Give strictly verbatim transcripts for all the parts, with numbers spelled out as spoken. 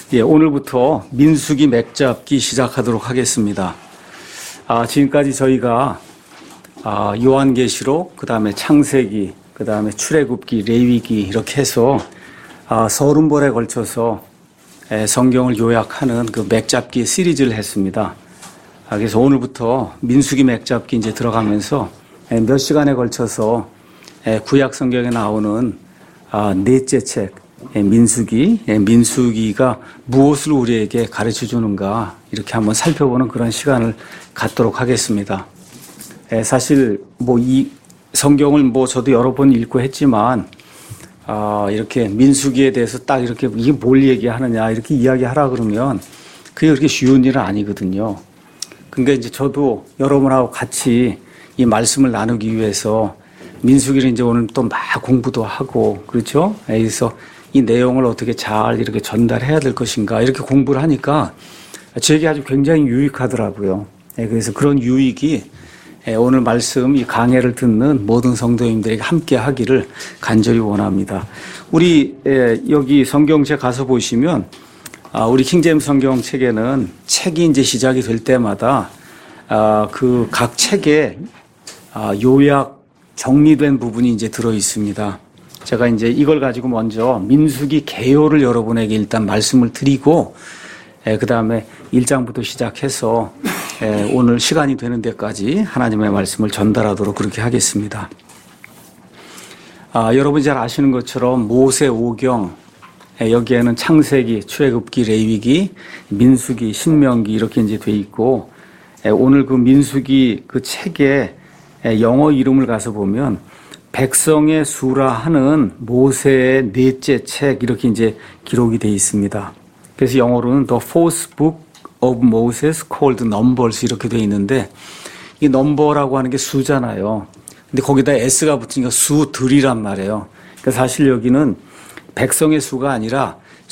예, 오늘부터 민수기 맥잡기 시작하도록 하겠습니다. 아, 지금까지 저희가 아, 요한계시록, 그 다음에 창세기, 그 다음에 출애굽기, 레위기 이렇게 해서 아, 서른벌에 걸쳐서 에, 성경을 요약하는 그 맥잡기 시리즈를 했습니다. 아, 그래서 오늘부터 민수기 맥잡기 이제 들어가면서 에, 몇 시간에 걸쳐서 에, 구약 성경에 나오는 아, 넷째 책, 에, 민수기, 에, 민수기가 무엇을 우리에게 가르쳐 주는가 이렇게 한번 살펴보는 그런 시간을 갖도록 하겠습니다. 에, 사실 뭐 이 성경을 뭐 저도 여러 번 읽고 했지만 아, 이렇게 민수기에 대해서 딱 이렇게 이게 뭘 얘기하느냐 이렇게 이야기하라 그러면 그게 그렇게 쉬운 일은 아니거든요. 그러니까 이제 저도 여러분하고 같이 이 말씀을 나누기 위해서 민수기를 이제 오늘 또 막 공부도 하고 그렇죠? 그래서 이 내용을 어떻게 잘 이렇게 전달해야 될 것인가 이렇게 공부를 하니까 저에게 아주 굉장히 유익하더라고요. 그래서 그런 유익이 오늘 말씀 이 강해를 듣는 모든 성도님들에게 함께 하기를 간절히 원합니다. 우리 여기 성경책 가서 보시면 우리 킹제임스 성경 책에는 책이 이제 시작이 될 때마다 그 각 책에 요약 정리된 부분이 이제 들어 있습니다. 제가 이제 이걸 가지고 먼저 민수기 개요를 여러분에게 일단 말씀을 드리고 그 다음에 일 장부터 시작해서 오늘 시간이 되는 데까지 하나님의 말씀을 전달하도록 그렇게 하겠습니다. 아, 여러분이 잘 아시는 것처럼 모세오경, 여기에는 창세기, 출애굽기, 레위기, 민수기, 신명기 이렇게 이제 돼 있고 오늘 그 민수기 그 책의 영어 이름을 가서 보면 백성의 수라 하는 모세의 넷째 책 이렇게 이제 기록이 돼 있습니다. 그래서 영어로는 The Fourth Book of Moses called Numbers 이렇게 돼 있는데 이 넘버라고 하는 게 수잖아요. 근데 거기다 S가 붙으니까 수들이란 말이에요. 그러니까 사실 여기는 백성의 수가 아니라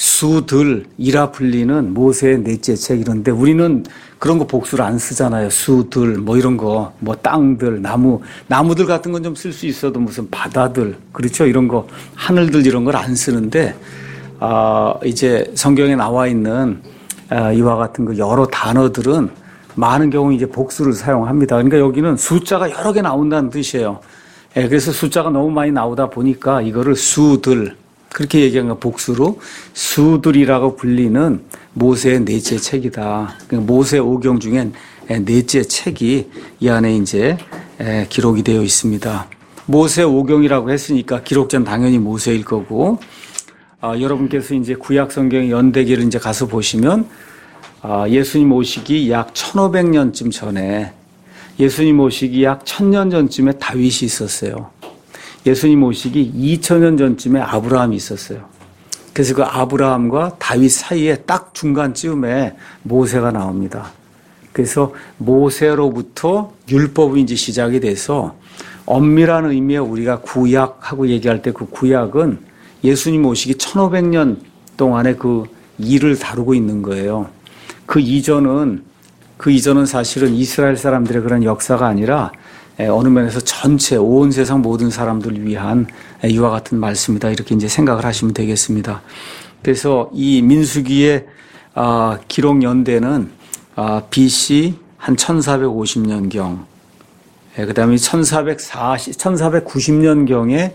수들이라 불리는 모세의 넷째 책 이런데 우리는 그런 거 복수를 안 쓰잖아요. 수들 뭐 이런 거 뭐 땅들 나무 나무들 같은 건 좀 쓸 수 있어도 무슨 바다들 그렇죠 이런 거 하늘들 이런 걸 안 쓰는데 아 이제 성경에 나와 있는 아, 이와 같은 그 여러 단어들은 많은 경우 이제 복수를 사용합니다. 그러니까 여기는 숫자가 여러 개 나온다는 뜻이에요. 예, 그래서 숫자가 너무 많이 나오다 보니까 이거를 수들 그렇게 얘기한 거 복수로 수들이라고 불리는 모세의 넷째 책이다. 그러니까 모세오경 중엔 넷째 책이 이 안에 이제 기록이 되어 있습니다. 모세오경이라고 했으니까 기록자는 당연히 모세일 거고, 아, 여러분께서 이제 구약 성경의 연대기를 이제 가서 보시면 아, 예수님 오시기 약 천오백 년쯤 전에 예수님 오시기 약 천 년 전쯤에 다윗이 있었어요. 예수님 오시기 이천 년 전쯤에 아브라함이 있었어요. 그래서 그 아브라함과 다윗 사이에 딱 중간쯤에 모세가 나옵니다. 그래서 모세로부터 율법이 이제 시작이 돼서 엄밀한 의미의 우리가 구약하고 얘기할 때 그 구약은 예수님 오시기 천오백 년 동안의 그 일을 다루고 있는 거예요. 그 이전은, 그 이전은 사실은 이스라엘 사람들의 그런 역사가 아니라 어느 면에서 전체 온 세상 모든 사람들을 위한 이와 같은 말씀이다 이렇게 이제 생각을 하시면 되겠습니다. 그래서 이 민수기의 기록 연대는 비씨 한 천사백오십 년경, 그다음에 천사백사십, 천사백구십 년경에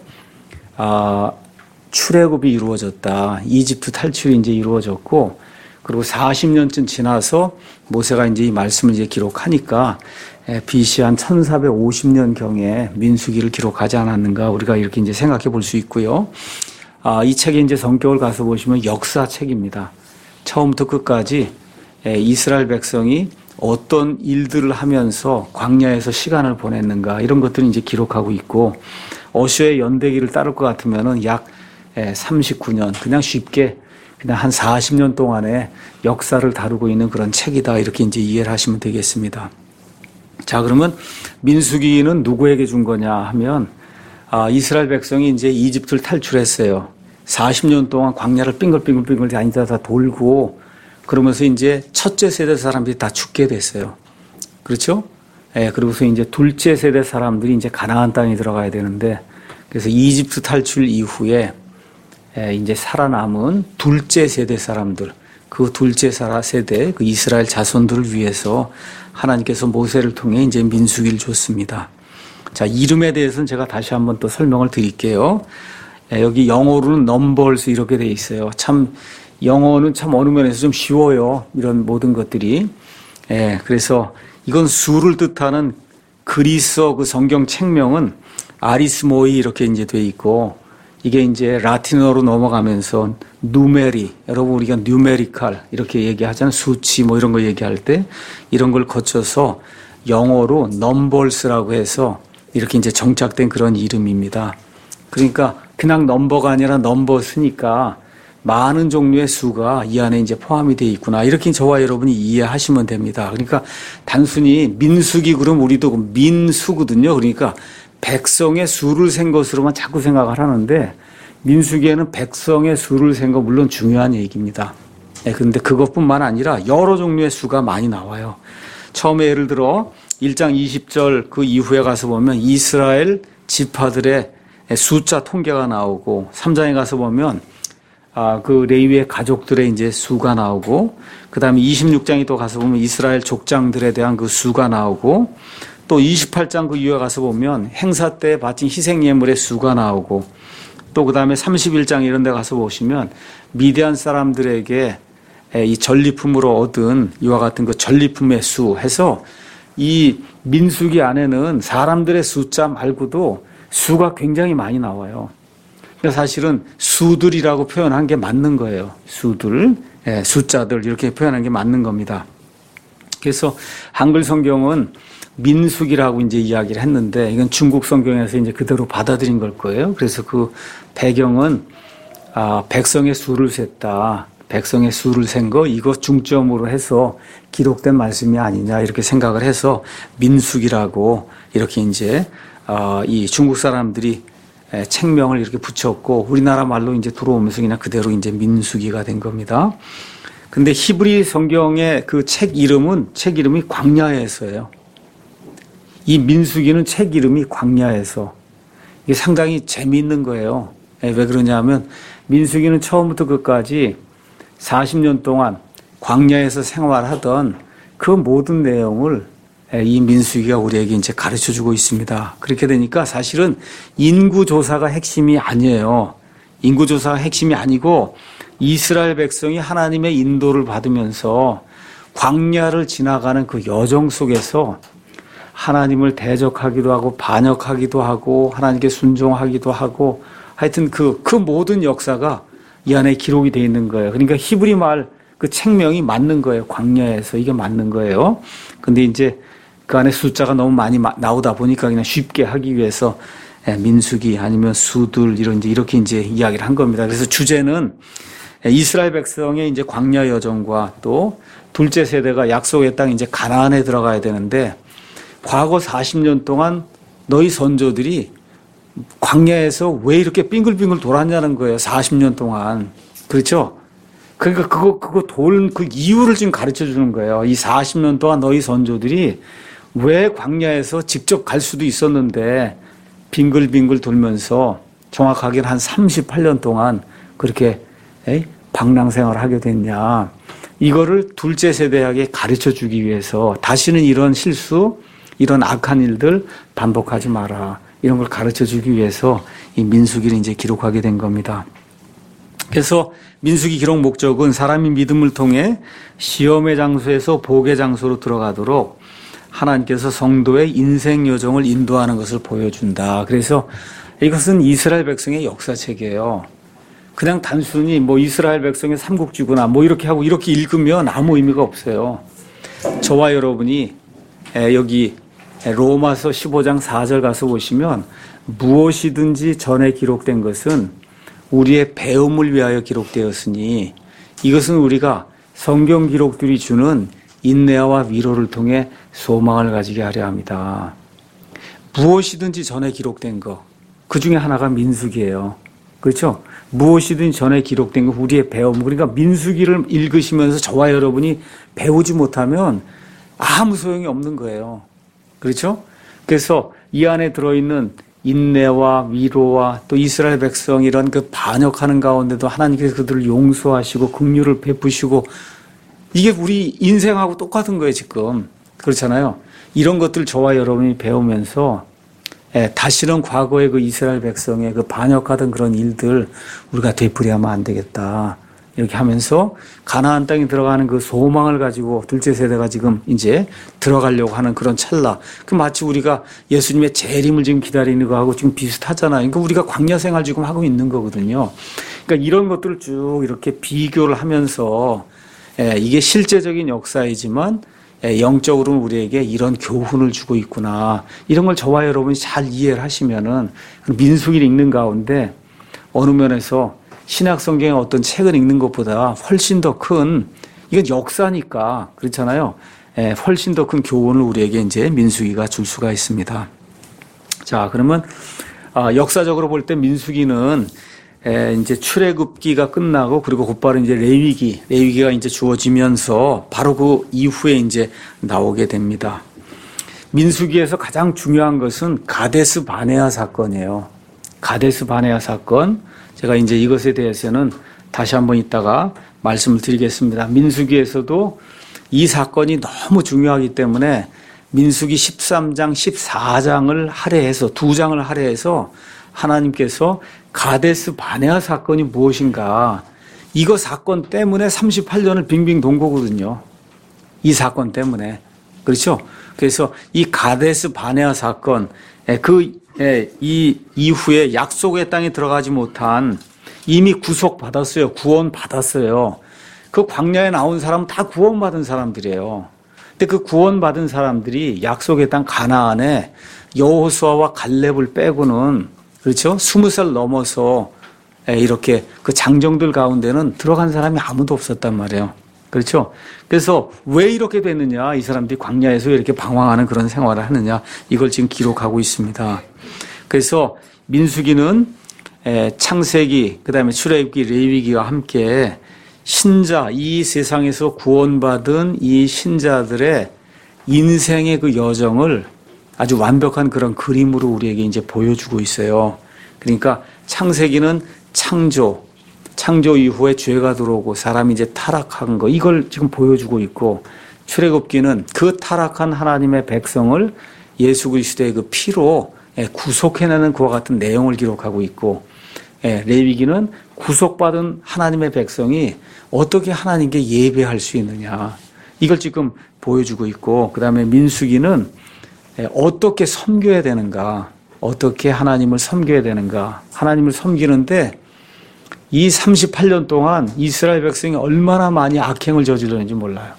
출애굽이 이루어졌다. 이집트 탈출이 이제 이루어졌고, 그리고 사십 년쯤 지나서 모세가 이제 이 말씀을 이제 기록하니까 비씨 한 천사백오십 년경에 민수기를 기록하지 않았는가 우리가 이렇게 이제 생각해 볼 수 있고요. 아, 이 책에 이제 성격을 가서 보시면 역사책입니다. 처음부터 끝까지 이스라엘 백성이 어떤 일들을 하면서 광야에서 시간을 보냈는가 이런 것들을 이제 기록하고 있고 어쇼의 연대기를 따를 것 같으면은 약 삼십구 년 그냥 쉽게 그냥 한 사십 년 동안의 역사를 다루고 있는 그런 책이다 이렇게 이제 이해를 하시면 되겠습니다. 자, 그러면 민수기는 누구에게 준 거냐 하면 아, 이스라엘 백성이 이제 이집트를 탈출했어요. 사십 년 동안 광야를 빙글빙글빙글 다니다 다 돌고 그러면서 이제 첫째 세대 사람들이 다 죽게 됐어요. 그렇죠? 예, 그리고서 이제 둘째 세대 사람들이 이제 가나안 땅에 들어가야 되는데 그래서 이집트 탈출 이후에 이제 살아남은 둘째 세대 사람들 그 둘째 사라 세대, 그 이스라엘 자손들을 위해서 하나님께서 모세를 통해 이제 민수기를 줬습니다. 자, 이름에 대해서는 제가 다시 한번 또 설명을 드릴게요. 여기 영어로는 넘버스 이렇게 돼 있어요. 참 영어는 참 어느 면에서 좀 쉬워요. 이런 모든 것들이. 예, 그래서 이건 수를 뜻하는 그리스어 그 성경 책명은 아리스모이 이렇게 이제 돼 있고, 이게 이제 라틴어로 넘어가면서 누메리, 여러분 우리가 뉴메리칼 이렇게 얘기하잖아요. 수치 뭐 이런 거 얘기할 때 이런 걸 거쳐서 영어로 넘버스라고 해서 이렇게 이제 정착된 그런 이름입니다. 그러니까 그냥 넘버가 아니라 넘버스니까 많은 종류의 수가 이 안에 이제 포함이 되어 있구나. 이렇게 저와 여러분이 이해하시면 됩니다. 그러니까 단순히 민수기 그럼 우리도 민수거든요. 그러니까 백성의 수를 센 것으로만 자꾸 생각을 하는데, 민수기에는 백성의 수를 센 거 물론 중요한 얘기입니다. 네, 그런데 그것뿐만 아니라 여러 종류의 수가 많이 나와요. 처음에 예를 들어 일 장 이십 절 그 이후에 가서 보면 이스라엘 지파들의 숫자 통계가 나오고, 삼 장에 가서 보면 아, 그 레위의 가족들의 이제 수가 나오고, 그 다음에 이십육 장에 또 가서 보면 이스라엘 족장들에 대한 그 수가 나오고, 또 이십팔 장 그 이후에 가서 보면 행사 때 바친 희생예물의 수가 나오고, 또 그 다음에 삼십일 장 이런 데 가서 보시면 미디안 사람들에게 이 전리품으로 얻은 이와 같은 그 전리품의 수 해서, 이 민수기 안에는 사람들의 숫자 말고도 수가 굉장히 많이 나와요. 그러니까 사실은 수들이라고 표현한 게 맞는 거예요. 수들, 예, 숫자들 이렇게 표현한 게 맞는 겁니다. 그래서 한글 성경은 민수기라고 이제 이야기를 했는데, 이건 중국 성경에서 이제 그대로 받아들인 걸 거예요. 그래서 그 배경은 아, 백성의 수를 셌다. 백성의 수를 센 거, 이거 중점으로 해서 기록된 말씀이 아니냐 이렇게 생각을 해서 민수기라고 이렇게 이제 어, 이 중국 사람들이 책명을 이렇게 붙였고, 우리나라 말로 이제 들어오면서 그냥 그대로 이제 민수기가 된 겁니다. 근데 히브리 성경의 그 책 이름은 책 이름이 광야에서예요. 이 민수기는 책 이름이 광야에서. 이게 상당히 재미있는 거예요. 왜 그러냐면 민수기는 처음부터 끝까지 사십 년 동안 광야에서 생활하던 그 모든 내용을 이 민수기가 우리에게 이제 가르쳐 주고 있습니다. 그렇게 되니까 사실은 인구조사가 핵심이 아니에요. 인구조사가 핵심이 아니고 이스라엘 백성이 하나님의 인도를 받으면서 광야를 지나가는 그 여정 속에서 하나님을 대적하기도 하고 반역하기도 하고 하나님께 순종하기도 하고, 하여튼 그, 그 모든 역사가 이 안에 기록이 되어 있는 거예요. 그러니까 히브리 말 그 책명이 맞는 거예요. 광야에서 이게 맞는 거예요. 근데 이제 그 안에 숫자가 너무 많이 나오다 보니까 그냥 쉽게 하기 위해서 민수기 아니면 수들 이런 이제 이렇게 이제 이야기를 한 겁니다. 그래서 주제는 이스라엘 백성의 이제 광야 여정과 또 둘째 세대가 약속의 땅 이제 가나안에 들어가야 되는데, 과거 사십 년 동안 너희 선조들이 광야에서 왜 이렇게 빙글빙글 돌았냐는 거예요. 사십 년 동안. 그렇죠? 그러니까 그거, 그거 돌, 그 이유를 지금 가르쳐 주는 거예요. 이 사십 년 동안 너희 선조들이 왜 광야에서 직접 갈 수도 있었는데 빙글빙글 돌면서 정확하게는 한 삼십팔 년 동안 그렇게 에이, 방랑 생활을 하게 됐냐. 이거를 둘째 세대에게 가르쳐 주기 위해서 다시는 이런 실수, 이런 악한 일들 반복하지 마라. 이런 걸 가르쳐 주기 위해서 이 민수기를 이제 기록하게 된 겁니다. 그래서 민수기 기록 목적은 사람이 믿음을 통해 시험의 장소에서 복의 장소로 들어가도록 하나님께서 성도의 인생 여정을 인도하는 것을 보여준다. 그래서 이것은 이스라엘 백성의 역사책이에요. 그냥 단순히 뭐 이스라엘 백성의 삼국지구나 뭐 이렇게 하고 이렇게 읽으면 아무 의미가 없어요. 저와 여러분이 여기 로마서 십오 장 사 절 가서 보시면 무엇이든지 전에 기록된 것은 우리의 배움을 위하여 기록되었으니 이것은 우리가 성경 기록들이 주는 인내와 위로를 통해 소망을 가지게 하려 합니다. 무엇이든지 전에 기록된 거, 그 중에 하나가 민수기예요. 그렇죠? 무엇이든 전에 기록된 거 우리의 배움. 그러니까 민수기를 읽으시면서 저와 여러분이 배우지 못하면 아무 소용이 없는 거예요. 그렇죠? 그래서 이 안에 들어있는 인내와 위로와 또 이스라엘 백성 이런 그 반역하는 가운데도 하나님께서 그들을 용서하시고 긍휼을 베푸시고 이게 우리 인생하고 똑같은 거예요, 지금. 그렇잖아요. 이런 것들 저와 여러분이 배우면서 예, 다시는 과거의 그 이스라엘 백성의 그 반역하던 그런 일들 우리가 되풀이하면 안 되겠다. 이렇게 하면서 가나안 땅에 들어가는 그 소망을 가지고 둘째 세대가 지금 이제 들어가려고 하는 그런 찰나. 그 마치 우리가 예수님의 재림을 지금 기다리는 거하고 지금 비슷하잖아요. 그러니까 우리가 광야 생활 지금 하고 있는 거거든요. 그러니까 이런 것들을 쭉 이렇게 비교를 하면서 예, 이게 실제적인 역사이지만 예, 영적으로는 우리에게 이런 교훈을 주고 있구나. 이런 걸 저와 여러분이 잘 이해를 하시면은 민수기를 읽는 가운데 어느 면에서 신약 성경의 어떤 책을 읽는 것보다 훨씬 더 큰, 이건 역사니까, 그렇잖아요. 예, 훨씬 더 큰 교훈을 우리에게 이제 민수기가 줄 수가 있습니다. 자, 그러면, 아, 역사적으로 볼 때 민수기는, 에, 이제 출애굽기가 끝나고, 그리고 곧바로 이제 레위기, 레위기가 이제 주어지면서 바로 그 이후에 이제 나오게 됩니다. 민수기에서 가장 중요한 것은 가데스 바네아 사건이에요. 가데스 바네아 사건. 제가 이제 이것에 대해서는 다시 한번 이따가 말씀을 드리겠습니다. 민수기에서도 이 사건이 너무 중요하기 때문에 민수기 십삼 장, 십사 장을 할애해서 두 장을 할애해서 하나님께서 가데스 바네아 사건이 무엇인가 이거 사건 때문에 삼십팔 년을 빙빙 돈 거거든요. 이 사건 때문에. 그렇죠? 그래서 이 가데스 바네아 사건 그 예, 이 이후에 약속의 땅에 들어가지 못한 이미 구속받았어요. 구원받았어요. 그 광야에 나온 사람은 다 구원받은 사람들이에요. 근데 그 구원받은 사람들이 약속의 땅 가나안에 여호수아와 갈렙을 빼고는 그렇죠? 스무 살 넘어서 이렇게 그 장정들 가운데는 들어간 사람이 아무도 없었단 말이에요. 그렇죠? 그래서 왜 이렇게 됐느냐? 이 사람들이 광야에서 이렇게 방황하는 그런 생활을 하느냐? 이걸 지금 기록하고 있습니다. 그래서 민수기는 창세기, 그다음에 출애굽기, 레위기와 함께 신자, 이 세상에서 구원받은 이 신자들의 인생의 그 여정을 아주 완벽한 그런 그림으로 우리에게 이제 보여주고 있어요. 그러니까 창세기는 창조, 창조 이후에 죄가 들어오고 사람이 이제 타락한 거 이걸 지금 보여주고 있고 출애굽기는 그 타락한 하나님의 백성을 예수 그리스도의 그 피로 구속해내는 그와 같은 내용을 기록하고 있고 레위기는 구속받은 하나님의 백성이 어떻게 하나님께 예배할 수 있느냐 이걸 지금 보여주고 있고 그다음에 민수기는 어떻게 섬겨야 되는가 어떻게 하나님을 섬겨야 되는가 하나님을 섬기는데 이 삼십팔 년 동안 이스라엘 백성이 얼마나 많이 악행을 저질렀는지 몰라요.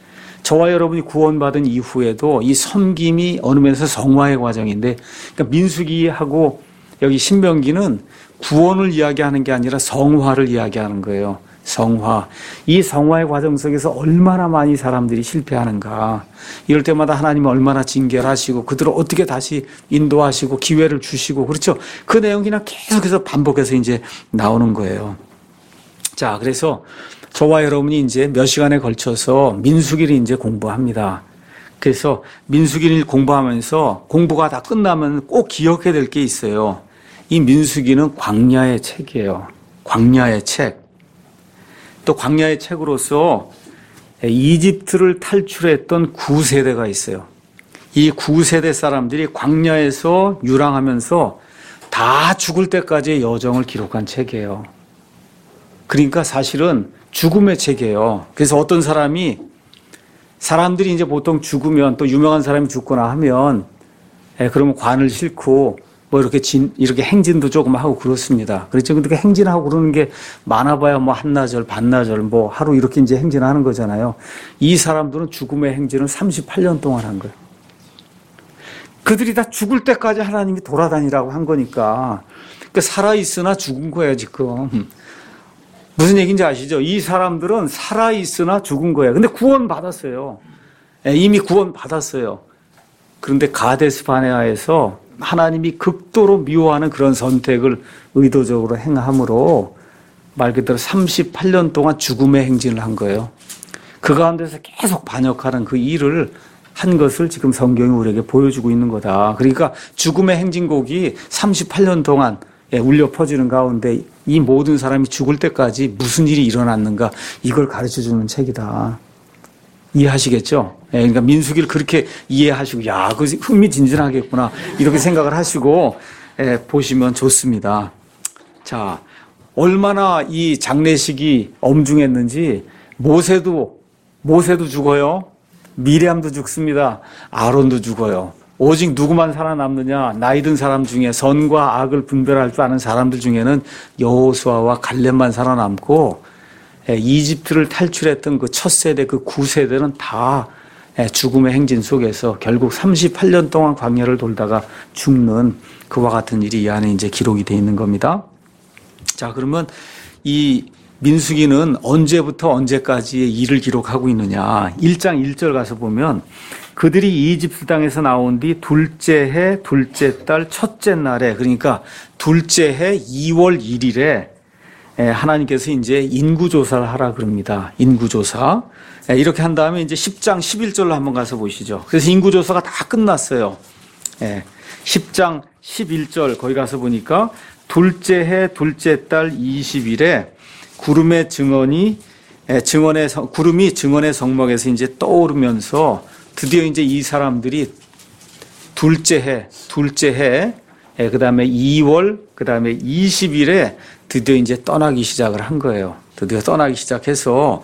저와 여러분이 구원받은 이후에도 이 섬김이 어느 면에서 성화의 과정인데 그러니까 민수기하고 여기 신명기는 구원을 이야기하는 게 아니라 성화를 이야기하는 거예요. 성화. 이 성화의 과정 속에서 얼마나 많이 사람들이 실패하는가. 이럴 때마다 하나님은 얼마나 징계하시고 그들을 어떻게 다시 인도하시고 기회를 주시고 그렇죠. 그 내용이 그냥 계속해서 반복해서 이제 나오는 거예요. 자, 그래서 저와 여러분이 이제 몇 시간에 걸쳐서 민수기를 이제 공부합니다. 그래서 민수기를 공부하면서 공부가 다 끝나면 꼭 기억해야 될 게 있어요. 이 민수기는 광야의 책이에요. 광야의 책. 또 광야의 책으로서 이집트를 탈출했던 구 세대가 있어요. 이 구 세대 사람들이 광야에서 유랑하면서 다 죽을 때까지의 여정을 기록한 책이에요. 그러니까 사실은 죽음의 책이에요. 그래서 어떤 사람이 사람들이 이제 보통 죽으면 또 유명한 사람이 죽거나 하면 예, 그러면 관을 싣고 뭐 이렇게 진, 이렇게 행진도 조금 하고 그렇습니다. 그렇죠. 근데 그 행진하고 그러는 게 많아봐야 뭐 한나절, 반나절, 뭐 하루 이렇게 이제 행진하는 거잖아요. 이 사람들은 죽음의 행진을 삼십팔 년 동안 한 거예요. 그들이 다 죽을 때까지 하나님이 돌아다니라고 한 거니까. 그러니까 살아있으나 죽은 거예요, 지금. 무슨 얘기인지 아시죠? 이 사람들은 살아있으나 죽은 거예요. 근데 구원 받았어요. 이미 구원 받았어요. 그런데 가데스 바네아에서 하나님이 극도로 미워하는 그런 선택을 의도적으로 행함으로 말 그대로 삼십팔 년 동안 죽음의 행진을 한 거예요. 그 가운데서 계속 반역하는 그 일을 한 것을 지금 성경이 우리에게 보여주고 있는 거다. 그러니까 죽음의 행진곡이 삼십팔 년 동안 울려 퍼지는 가운데 이 모든 사람이 죽을 때까지 무슨 일이 일어났는가 이걸 가르쳐주는 책이다. 이해하시겠죠? 그러니까 민수기를 그렇게 이해하시고 야, 그 흥미진진하겠구나 이렇게 생각을 하시고 보시면 좋습니다. 자, 얼마나 이 장례식이 엄중했는지 모세도 모세도 죽어요. 미리암도 죽습니다. 아론도 죽어요. 오직 누구만 살아남느냐? 나이 든 사람 중에 선과 악을 분별할 줄 아는 사람들 중에는 여호수아와 갈렙만 살아남고 이집트를 탈출했던 그 첫 세대, 그 구 세대는 다 죽음의 행진 속에서 결국 삼십팔 년 동안 광야를 돌다가 죽는 그와 같은 일이 이 안에 이제 기록이 되어 있는 겁니다. 자, 그러면 이 민수기는 언제부터 언제까지의 일을 기록하고 있느냐? 일 장 일 절 가서 보면 그들이 이집트 땅에서 나온 뒤 둘째 해, 둘째 달, 첫째 날에, 그러니까 둘째 해 이월 일일에 하나님께서 이제 인구조사를 하라 그럽니다. 인구조사. 이렇게 한 다음에 이제 십 장 십일 절로 한번 가서 보시죠. 그래서 인구조사가 다 끝났어요. 십 장 십일 절 거기 가서 보니까 둘째 해, 둘째 달 이십 일에 구름의 증언이, 증언의, 구름이 증언의 성막에서 이제 떠오르면서 드디어 이제 이 사람들이 둘째 해, 둘째 해, 그 다음에 이월, 그 다음에 이십 일에 드디어 이제 떠나기 시작을 한 거예요. 드디어 떠나기 시작해서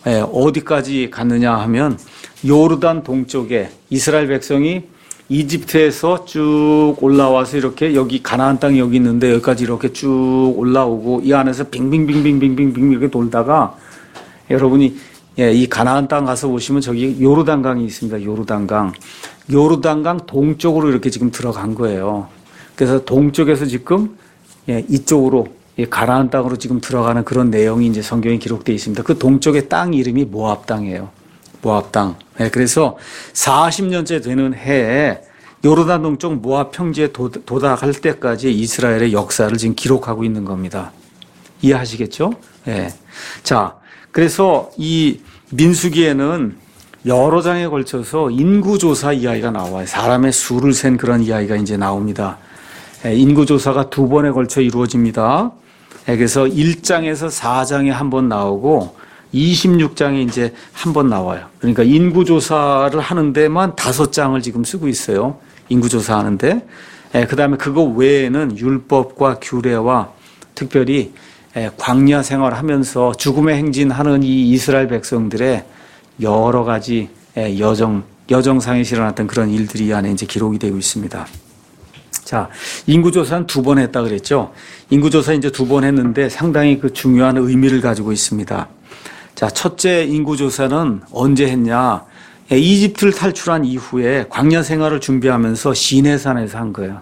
어디까지 갔느냐 하면 요르단 동쪽에 이스라엘 백성이 이집트에서 쭉 올라와서 이렇게 여기 가나안 땅이 여기 있는데 여기까지 이렇게 쭉 올라오고 이 안에서 빙빙빙빙빙빙빙 이렇게 돌다가 여러분이 이 가나안 땅 가서 보시면 저기 요르단강이 있습니다. 요르단강. 요르단강 동쪽으로 이렇게 지금 들어간 거예요. 그래서 동쪽에서 지금 이쪽으로 가나안 땅으로 지금 들어가는 그런 내용이 이제 성경에 기록되어 있습니다. 그 동쪽의 땅 이름이 모압 땅이에요. 모압 땅. 그래서 사십 년째 되는 해에 요르단 동쪽 모압 평지에 도달할 때까지 이스라엘의 역사를 지금 기록하고 있는 겁니다. 이해하시겠죠? 네. 자, 그래서 이 민수기에는 여러 장에 걸쳐서 인구조사 이야기가 나와요. 사람의 수를 센 그런 이야기가 이제 나옵니다. 인구조사가 두 번에 걸쳐 이루어집니다. 그래서 일 장에서 사 장에 한 번 나오고 이십육 장에 이제 한 번 나와요. 그러니까 인구조사를 하는 데만 다섯 장을 지금 쓰고 있어요. 인구조사 하는데. 그 다음에 그거 외에는 율법과 규례와 특별히 광야 생활하면서 죽음의 행진하는 이 이스라엘 백성들의 여러 가지 여정, 여정상에서 일어났던 그런 일들이 이 안에 이제 기록이 되고 있습니다. 자, 인구조사는 두 번 했다 그랬죠. 인구조사 이제 두 번 했는데 상당히 그 중요한 의미를 가지고 있습니다. 자, 첫째 인구조사는 언제 했냐? 이집트를 탈출한 이후에 광야 생활을 준비하면서 시내산에서 한 거예요.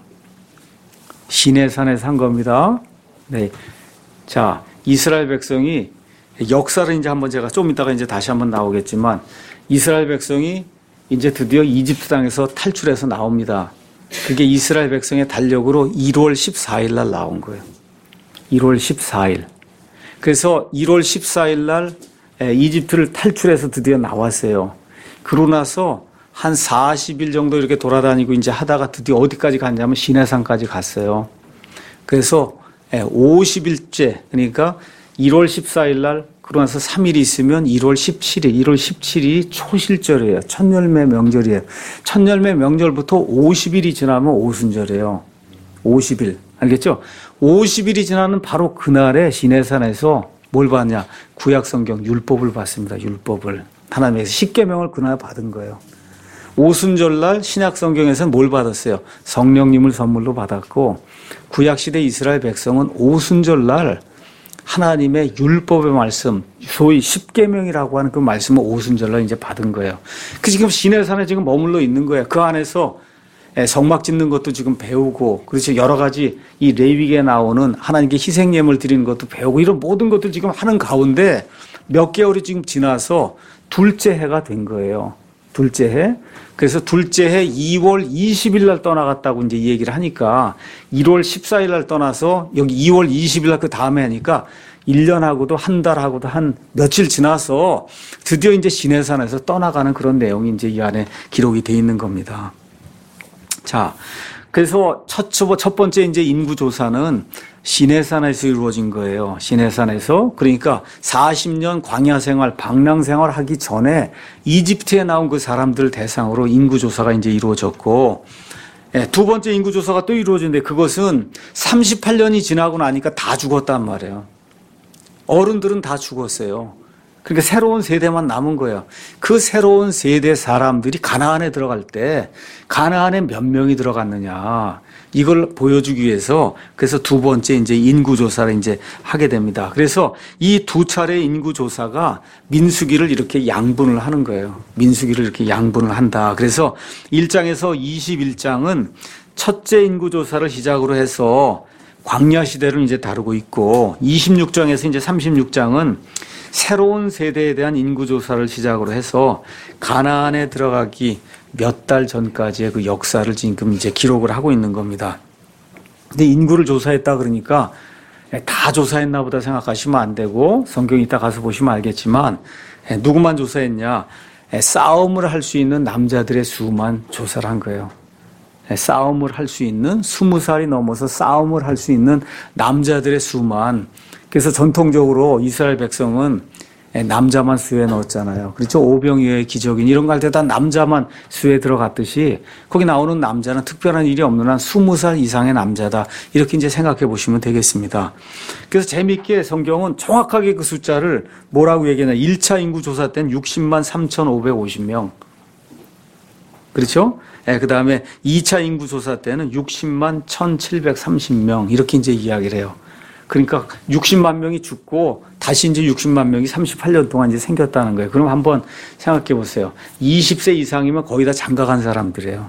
시내산에서 한 겁니다. 네. 자, 이스라엘 백성이 역사를 이제 한번 제가 좀 이따가 이제 다시 한번 나오겠지만 이스라엘 백성이 이제 드디어 이집트 땅에서 탈출해서 나옵니다. 그게 이스라엘 백성의 달력으로 일월 십사일 날 나온 거예요. 일월 십사일. 그래서 일월 십사일 날 이집트를 탈출해서 드디어 나왔어요. 그러고 나서 한 사십 일 정도 이렇게 돌아다니고 이제 하다가 드디어 어디까지 갔냐면 시내산까지 갔어요. 그래서 오십 일째, 그러니까 일월 십사일 날 그러고 나서 삼 일이 있으면 일월 십칠일, 일월 십칠일이 초실절이에요. 첫열매 명절이에요. 첫열매 명절부터 오십 일이 지나면 오순절이에요. 오십 일. 알겠죠? 오십 일이 지나는 바로 그날에 시내산에서 뭘 받냐? 구약 성경 율법을 받습니다. 율법을. 하나님께서 십계명을 그날 받은 거예요. 오순절날 신약 성경에서는 뭘 받았어요? 성령님을 선물로 받았고 구약시대 이스라엘 백성은 오순절날 하나님의 율법의 말씀, 소위 십계명이라고 하는 그 말씀을 오순절날 이제 받은 거예요. 그 지금 시내산에 지금 머물러 있는 거예요. 그 안에서 성막 짓는 것도 지금 배우고, 그렇죠. 여러 가지 이 레위기에 나오는 하나님께 희생 예물을 드리는 것도 배우고, 이런 모든 것들 지금 하는 가운데 몇 개월이 지금 지나서 둘째 해가 된 거예요. 둘째 해. 그래서 둘째 해 이월 이십일 날 떠나갔다고 이제 이 얘기를 하니까 일월 십사일 날 떠나서 여기 이월 이십일 날 그 다음에 하니까 일 년하고도 한 달하고도 한 며칠 지나서 드디어 이제 시내산에서 떠나가는 그런 내용이 이제 이 안에 기록이 돼 있는 겁니다. 자, 그래서 첫, 첫 번째 이제 인구조사는 시내산에서 이루어진 거예요. 시내산에서. 그러니까 사십 년 광야 생활, 방랑 생활 하기 전에 이집트에 나온 그 사람들 대상으로 인구조사가 이제 이루어졌고, 예, 두 번째 인구조사가 또 이루어졌는데 그것은 삼십팔 년이 지나고 나니까 다 죽었단 말이에요. 어른들은 다 죽었어요. 그러니까 새로운 세대만 남은 거예요. 그 새로운 세대 사람들이 가나안에 들어갈 때 가나안에 몇 명이 들어갔느냐 이걸 보여주기 위해서 그래서 두 번째 이제 인구조사를 이제 하게 됩니다. 그래서 이 두 차례 인구조사가 민수기를 이렇게 양분을 하는 거예요. 민수기를 이렇게 양분을 한다. 그래서 일 장에서 이십일 장은 첫째 인구조사를 시작으로 해서 광야 시대를 이제 다루고 있고 이십육 장에서 이제 삼십육 장은 새로운 세대에 대한 인구조사를 시작으로 해서 가나안에 들어가기 몇 달 전까지의 그 역사를 지금 이제 기록을 하고 있는 겁니다. 근데 인구를 조사했다 그러니까 다 조사했나 보다 생각하시면 안 되고 성경 이따 가서 보시면 알겠지만 누구만 조사했냐? 싸움을 할 수 있는 남자들의 수만 조사를 한 거예요. 싸움을 할 수 있는 스무 살이 넘어서 싸움을 할 수 있는 남자들의 수만. 그래서 전통적으로 이스라엘 백성은 남자만 수에 넣었잖아요. 그렇죠? 오병이어의 기적인 이런 거 할 때 다 남자만 수에 들어갔듯이 거기 나오는 남자는 특별한 일이 없는 한 스무 살 이상의 남자다. 이렇게 이제 생각해 보시면 되겠습니다. 그래서 재미있게 성경은 정확하게 그 숫자를 뭐라고 얘기하냐. 일 차 인구조사 때는 육십만 삼천오백오십 명. 그렇죠? 예, 그 다음에 이 차 인구조사 때는 육십만 천칠백삼십 명. 이렇게 이제 이야기를 해요. 그러니까 육십만 명이 죽고 다시 이제 육십만 명이 삼십팔 년 동안 이제 생겼다는 거예요. 그럼 한번 생각해 보세요. 이십 세 이상이면 거의 다 장가간 사람들이에요.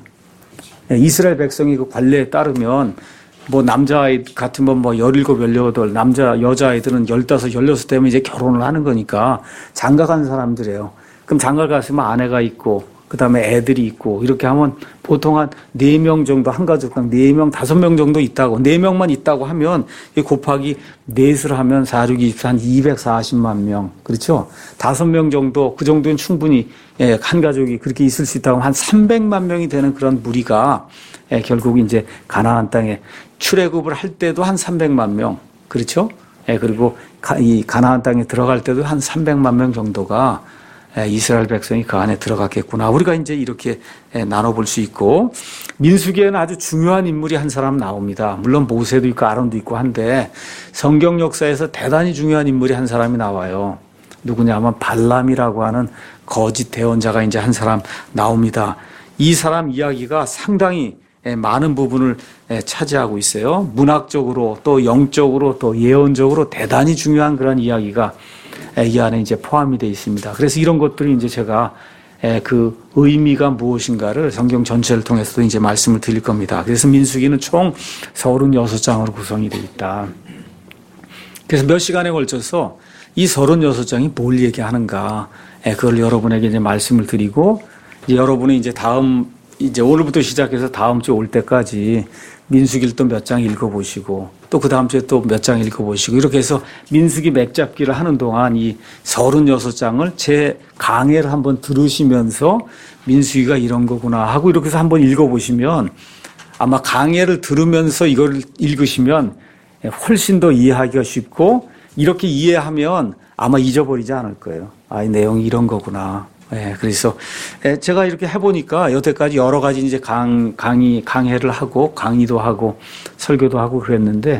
이스라엘 백성이 그 관례에 따르면 뭐 남자아이 같으면 뭐 열일곱, 열여덟, 남자, 여자아이들은 열다섯, 열여섯 되면 이제 결혼을 하는 거니까 장가간 사람들이에요. 그럼 장가 갔으면 아내가 있고 그 다음에 애들이 있고 이렇게 하면 보통 한 네 명 정도 한 가족당 네 명, 다섯 명 정도 있다고 네 명만 있다고 하면 곱하기 넷을 하면 사륙이 한 이백사십만 명 그렇죠? 다섯 명 정도 그 정도는 충분히 예, 한 가족이 그렇게 있을 수 있다고 하면 한 삼백만 명이 되는 그런 무리가 예, 결국 이제 가나안 땅에 출애굽을 할 때도 한 삼백만 명 그렇죠? 예, 그리고 가, 이 가나안 땅에 들어갈 때도 한 삼백만 명 정도가 이스라엘 백성이 그 안에 들어갔겠구나. 우리가 이제 이렇게 나눠볼 수 있고 민수기에는 아주 중요한 인물이 한 사람 나옵니다. 물론 모세도 있고 아론도 있고 한데 성경 역사에서 대단히 중요한 인물이 한 사람이 나와요. 누구냐면 발람이라고 하는 거짓 대언자가 이제 한 사람 나옵니다. 이 사람 이야기가 상당히 많은 부분을 차지하고 있어요. 문학적으로 또 영적으로 또 예언적으로 대단히 중요한 그런 이야기가 이 안에 이제 포함이 되어 있습니다. 그래서 이런 것들이 이제 제가 그 의미가 무엇인가를 성경 전체를 통해서도 이제 말씀을 드릴 겁니다. 그래서 민수기는 총 서른여섯 장으로 구성이 되어 있다. 그래서 몇 시간에 걸쳐서 이 서른여섯 장이 뭘 얘기하는가, 그걸 여러분에게 이제 말씀을 드리고, 이제 여러분이 이제 다음, 이제 오늘부터 시작해서 다음 주 올 때까지 민수기를 또 몇 장 읽어보시고, 또 그 다음 주에 또 몇 장 읽어보시고, 이렇게 해서 민수기 맥잡기를 하는 동안 이 서른여섯 장을 제 강해를 한번 들으시면서 민수기가 이런 거구나 하고 이렇게 해서 한번 읽어보시면 아마 강해를 들으면서 이걸 읽으시면 훨씬 더 이해하기가 쉽고 이렇게 이해하면 아마 잊어버리지 않을 거예요. 아, 이 내용이 이런 거구나. 예, 그래서 제가 이렇게 해보니까 여태까지 여러 가지 이제 강, 강의, 강해를 하고 강의도 하고 설교도 하고 그랬는데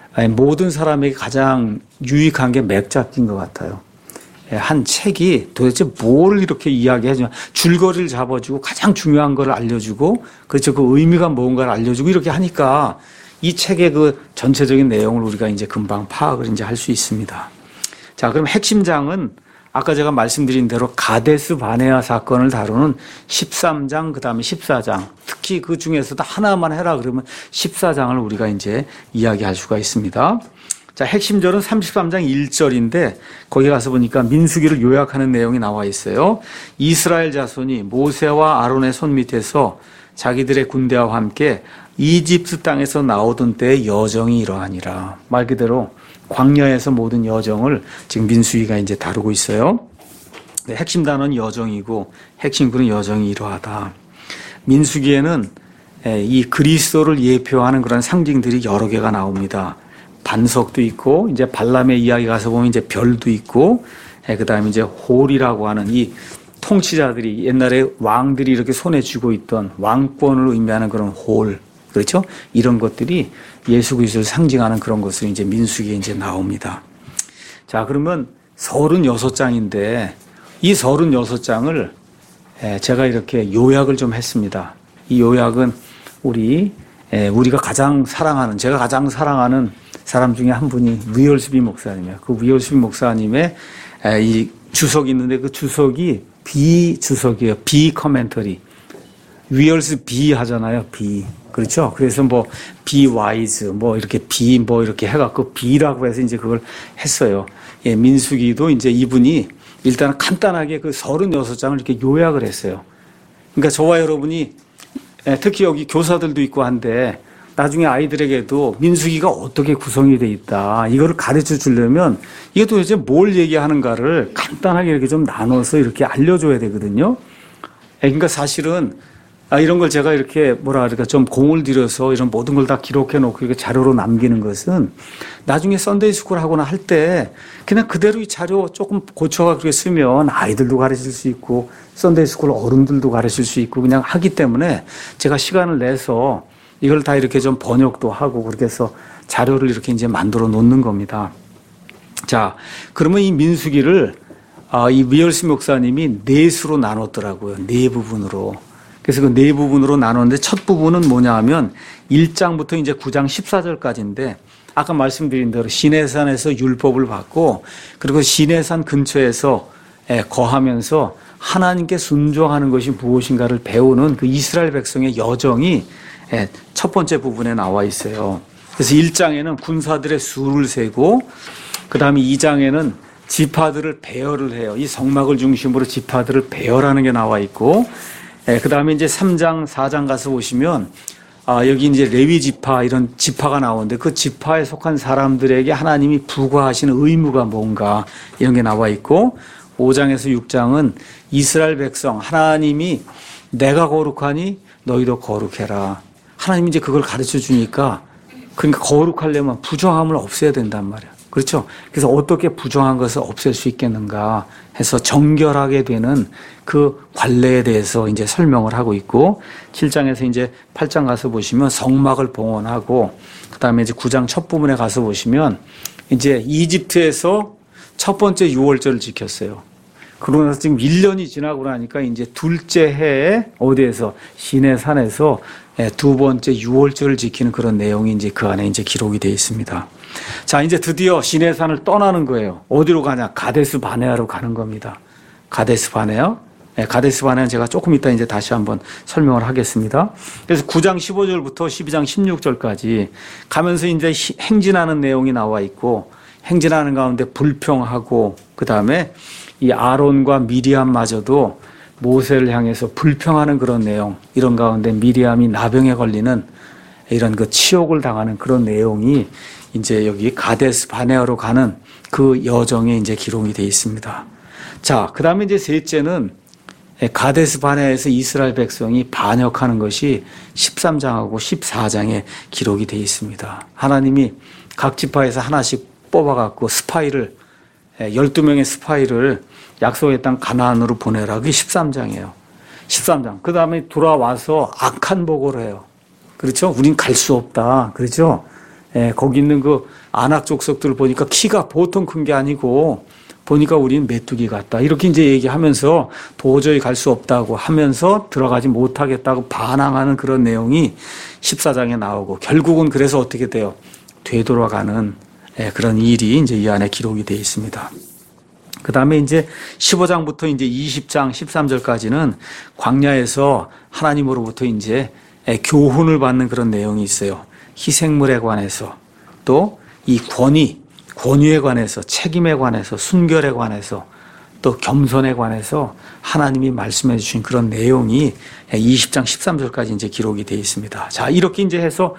모든 사람에게 가장 유익한 게 맥잡기인 것 같아요. 한 책이 도대체 뭘 이렇게 이야기하냐. 줄거리를 잡아주고 가장 중요한 걸 알려주고 그렇죠. 그 의미가 뭔가를 알려주고 이렇게 하니까 이 책의 그 전체적인 내용을 우리가 이제 금방 파악을 이제 할 수 있습니다. 자, 그럼 핵심장은 아까 제가 말씀드린 대로 가데스 바네아 사건을 다루는 십삼 장, 그 다음에 십사 장. 특히 그 중에서도 하나만 해라 그러면 십사 장을 우리가 이제 이야기할 수가 있습니다. 자, 핵심절은 삼십삼 장 일 절인데 거기 가서 보니까 민수기를 요약하는 내용이 나와 있어요. 이스라엘 자손이 모세와 아론의 손 밑에서 자기들의 군대와 함께 이집트 땅에서 나오던 때의 여정이 이러하니라. 말 그대로 광야에서 모든 여정을 지금 민수기가 이제 다루고 있어요. 네, 핵심 단어는 여정이고 핵심 구는 여정이 이러하다. 민수기에는 이 그리스도를 예표하는 그런 상징들이 여러 개가 나옵니다. 반석도 있고 이제 발람의 이야기 가서 보면 이제 별도 있고 그다음에 이제 홀이라고 하는 이 통치자들이 옛날에 왕들이 이렇게 손에 쥐고 있던 왕권을 의미하는 그런 홀, 그렇죠? 이런 것들이 예수 그리스도를 상징하는 그런 것을 이제 민수기에 이제 나옵니다. 자, 그러면 서른여섯 장인데 이 서른여섯 장을 제가 이렇게 요약을 좀 했습니다. 이 요약은 우리 우리가 가장 사랑하는, 제가 가장 사랑하는 사람 중에 한 분이 위얼스비 목사님이에요. 그 위얼스비 목사님의 이 주석이 있는데 그 주석이 비 주석이에요. 비 커멘터리. 위얼스 비 하잖아요. 비. 그렇죠? 그래서 뭐 비 와이즈 뭐 이렇게 비 뭐 이렇게 해갖고 비라고 해서 이제 그걸 했어요. 예, 민수기도 이제 이분이 일단 간단하게 그 서른여섯 장을 이렇게 요약을 했어요. 그러니까 저와 여러분이 특히 여기 교사들도 있고 한데 나중에 아이들에게도 민수기가 어떻게 구성이 돼 있다. 이거를 가르쳐 주려면 이게 도대체 뭘 얘기하는가를 간단하게 이렇게 좀 나눠서 이렇게 알려줘야 되거든요. 그러니까 사실은 이런 걸 제가 이렇게 뭐라 그럴까 좀 공을 들여서 이런 모든 걸 다 기록해 놓고 이렇게 자료로 남기는 것은 나중에 썬데이 스쿨 하거나 할 때 그냥 그대로 이 자료 조금 고쳐가 그렇게 쓰면 아이들도 가르칠 수 있고 썬데이 스쿨 어른들도 가르칠 수 있고 그냥 하기 때문에 제가 시간을 내서 이걸 다 이렇게 좀 번역도 하고 그렇게 해서 자료를 이렇게 이제 만들어 놓는 겁니다. 자, 그러면 이 민수기를 아, 이 위얼스 목사님이 넷으로 나눴더라고요. 네 부분으로. 그래서 그 네 부분으로 나눴는데 첫 부분은 뭐냐 하면 일 장부터 이제 구 장 십사 절까지인데 아까 말씀드린 대로 시내산에서 율법을 받고 그리고 시내산 근처에서 거하면서 하나님께 순종하는 것이 무엇인가를 배우는 그 이스라엘 백성의 여정이 첫 번째 부분에 나와 있어요. 그래서 일 장에는 군사들의 수를 세고 그 다음에 이 장에는 지파들을 배열을 해요. 이 성막을 중심으로 지파들을 배열하는 게 나와 있고 그 다음에 이제 삼 장, 사 장 가서 보시면 아, 여기 이제 레위 지파 이런 지파가 나오는데 그 지파에 속한 사람들에게 하나님이 부과하시는 의무가 뭔가 이런 게 나와 있고 오 장에서 육 장은 이스라엘 백성 하나님이 내가 거룩하니 너희도 거룩해라. 하나님이 이제 그걸 가르쳐 주니까 그러니까 거룩하려면 부정함을 없애야 된단 말이야. 그렇죠? 그래서 어떻게 부정한 것을 없앨 수 있겠는가 해서 정결하게 되는 그 관례에 대해서 이제 설명을 하고 있고 칠 장에서 이제 팔 장 가서 보시면 성막을 봉헌하고 그 다음에 이제 구 장 첫 부분에 가서 보시면 이제 이집트에서 첫 번째 유월절을 지켰어요. 그러고 나서 지금 일 년이 지나고 나니까 이제 둘째 해에 어디에서 시내산에서 두 번째 유월절을 지키는 그런 내용이 이제 그 안에 이제 기록이 되어 있습니다. 자, 이제 드디어 시내산을 떠나는 거예요. 어디로 가냐? 가데스 바네아로 가는 겁니다. 가데스 바네아. 네, 가데스 바네아는 제가 조금 이따 이제 다시 한번 설명을 하겠습니다. 그래서 구 장 십오 절부터 십이 장 십육 절까지 가면서 이제 행진하는 내용이 나와 있고 행진하는 가운데 불평하고 그 다음에 이 아론과 미리암마저도 모세를 향해서 불평하는 그런 내용, 이런 가운데 미리암이 나병에 걸리는 이런 그 치욕을 당하는 그런 내용이 이제 여기 가데스 바네아로 가는 그 여정에 이제 기록이 되어 있습니다. 자, 그 다음에 이제 셋째는 가데스 바네아에서 이스라엘 백성이 반역하는 것이 십삼 장하고 십사 장에 기록이 되어 있습니다. 하나님이 각 지파에서 하나씩 뽑아갖고 스파이를 열두 명의 스파이를 약속의 땅 가나안으로 보내라. 그게 십삼 장이에요. 십삼 장. 그 다음에 돌아와서 악한 보고를 해요. 그렇죠? 우린 갈 수 없다. 그렇죠? 예, 거기 있는 그 아낙 족속들을 보니까 키가 보통 큰 게 아니고 보니까 우리는 메뚜기 같다. 이렇게 이제 얘기하면서 도저히 갈 수 없다고 하면서 들어가지 못하겠다고 반항하는 그런 내용이 십사 장에 나오고 결국은 그래서 어떻게 돼요? 되돌아가는 예, 그런 일이 이제 이 안에 기록이 되어 있습니다. 그 다음에 이제 십오 장부터 이제 이십 장, 십삼 절까지는 광야에서 하나님으로부터 이제 교훈을 받는 그런 내용이 있어요. 희생물에 관해서 또 이 권위, 권위에 관해서 책임에 관해서 순결에 관해서 또 또 겸손에 관해서 하나님이 말씀해 주신 그런 내용이 이십 장 십삼 절까지 이제 기록이 되어 있습니다. 자, 이렇게 이제 해서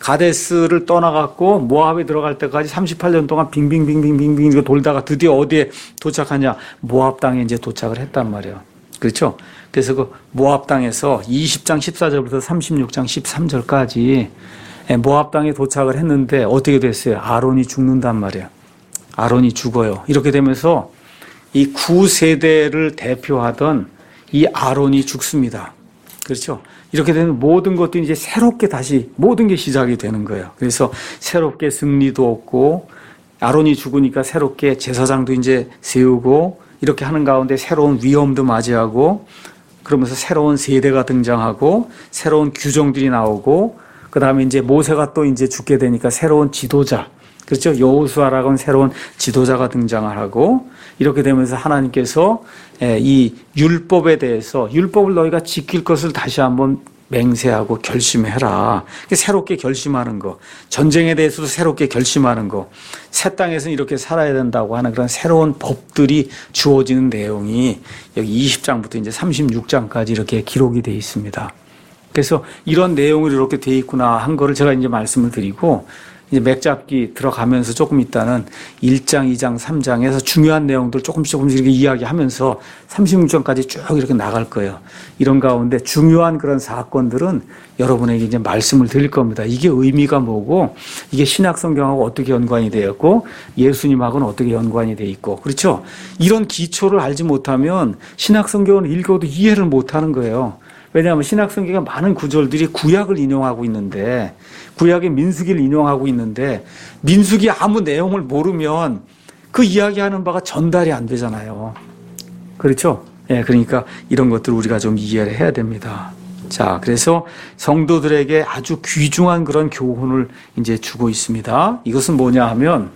가데스를 떠나갔고 모압에 들어갈 때까지 삼십팔 년 동안 빙빙빙빙빙빙 돌다가 드디어 어디에 도착하냐? 모압 땅에 이제 도착을 했단 말이에요. 그렇죠? 그래서 그 모압 땅에서 이십 장 십사 절부터 삼십육 장 십삼 절까지 모압 땅에 도착을 했는데 어떻게 됐어요? 아론이 죽는단 말이에요. 아론이 죽어요. 이렇게 되면서 이 구 세대를 대표하던 이 아론이 죽습니다. 그렇죠? 이렇게 되면 모든 것도 이제 새롭게 다시 모든 게 시작이 되는 거예요. 그래서 새롭게 승리도 없고 아론이 죽으니까 새롭게 제사장도 이제 세우고 이렇게 하는 가운데 새로운 위험도 맞이하고 그러면서 새로운 세대가 등장하고 새로운 규정들이 나오고 그 다음에 이제 모세가 또 이제 죽게 되니까 새로운 지도자, 그렇죠? 여호수아라고 하는 새로운 지도자가 등장을 하고 이렇게 되면서 하나님께서 이 율법에 대해서 율법을 너희가 지킬 것을 다시 한번 맹세하고 결심해라. 새롭게 결심하는 거, 전쟁에 대해서도 새롭게 결심하는 거, 새 땅에서는 이렇게 살아야 된다고 하는 그런 새로운 법들이 주어지는 내용이 여기 이십 장부터 이제 삼십육 장까지 이렇게 기록이 되어 있습니다. 그래서 이런 내용을 이렇게 되어 있구나 한 거를 제가 이제 말씀을 드리고 이제 맥잡기 들어가면서 조금 있다는 일 장, 이 장, 삼 장에서 중요한 내용들 조금씩 조금씩 이렇게 이야기하면서 삼십육 장까지 쭉 이렇게 나갈 거예요. 이런 가운데 중요한 그런 사건들은 여러분에게 이제 말씀을 드릴 겁니다. 이게 의미가 뭐고, 이게 신약 성경하고 어떻게 연관이 되었고, 예수님하고는 어떻게 연관이 돼 있고, 그렇죠? 이런 기초를 알지 못하면 신약 성경을 읽어도 이해를 못 하는 거예요. 왜냐하면 신약 성경에 많은 구절들이 구약을 인용하고 있는데 구약의 민수기를 인용하고 있는데 민수기 아무 내용을 모르면 그 이야기하는 바가 전달이 안 되잖아요. 그렇죠? 예, 그러니까 이런 것들을 우리가 좀 이해를 해야 됩니다. 자, 그래서 성도들에게 아주 귀중한 그런 교훈을 이제 주고 있습니다. 이것은 뭐냐 하면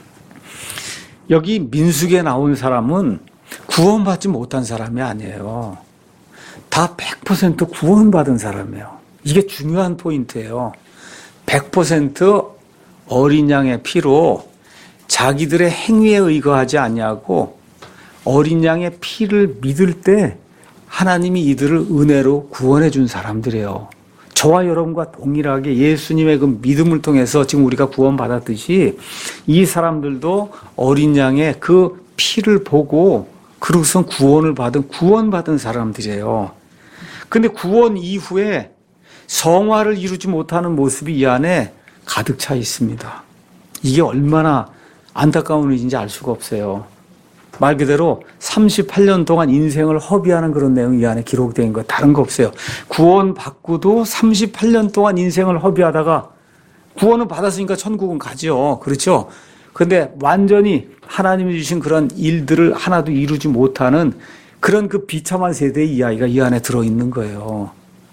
여기 민수기에 나온 사람은 구원받지 못한 사람이 아니에요. 다 백 퍼센트 구원받은 사람이에요. 이게 중요한 포인트예요. 백 퍼센트 어린 양의 피로 자기들의 행위에 의거하지 아니하고 어린 양의 피를 믿을 때 하나님이 이들을 은혜로 구원해 준 사람들이에요. 저와 여러분과 동일하게 예수님의 그 믿음을 통해서 지금 우리가 구원받았듯이 이 사람들도 어린 양의 그 피를 보고 그로선 구원을 받은 구원받은 사람들이에요. 근데 구원 이후에 성화를 이루지 못하는 모습이 이 안에 가득 차 있습니다. 이게 얼마나 안타까운 일인지 알 수가 없어요. 말 그대로 삼십팔 년 동안 인생을 허비하는 그런 내용이 이 안에 기록된 거 다른 거 없어요. 구원 받고도 삼십팔 년 동안 인생을 허비하다가 구원을 받았으니까 천국은 가죠. 그렇죠? 근데 완전히 하나님이 주신 그런 일들을 하나도 이루지 못하는 그런 그 비참한 세대의 이야기가 이 안에 들어있는 거예요.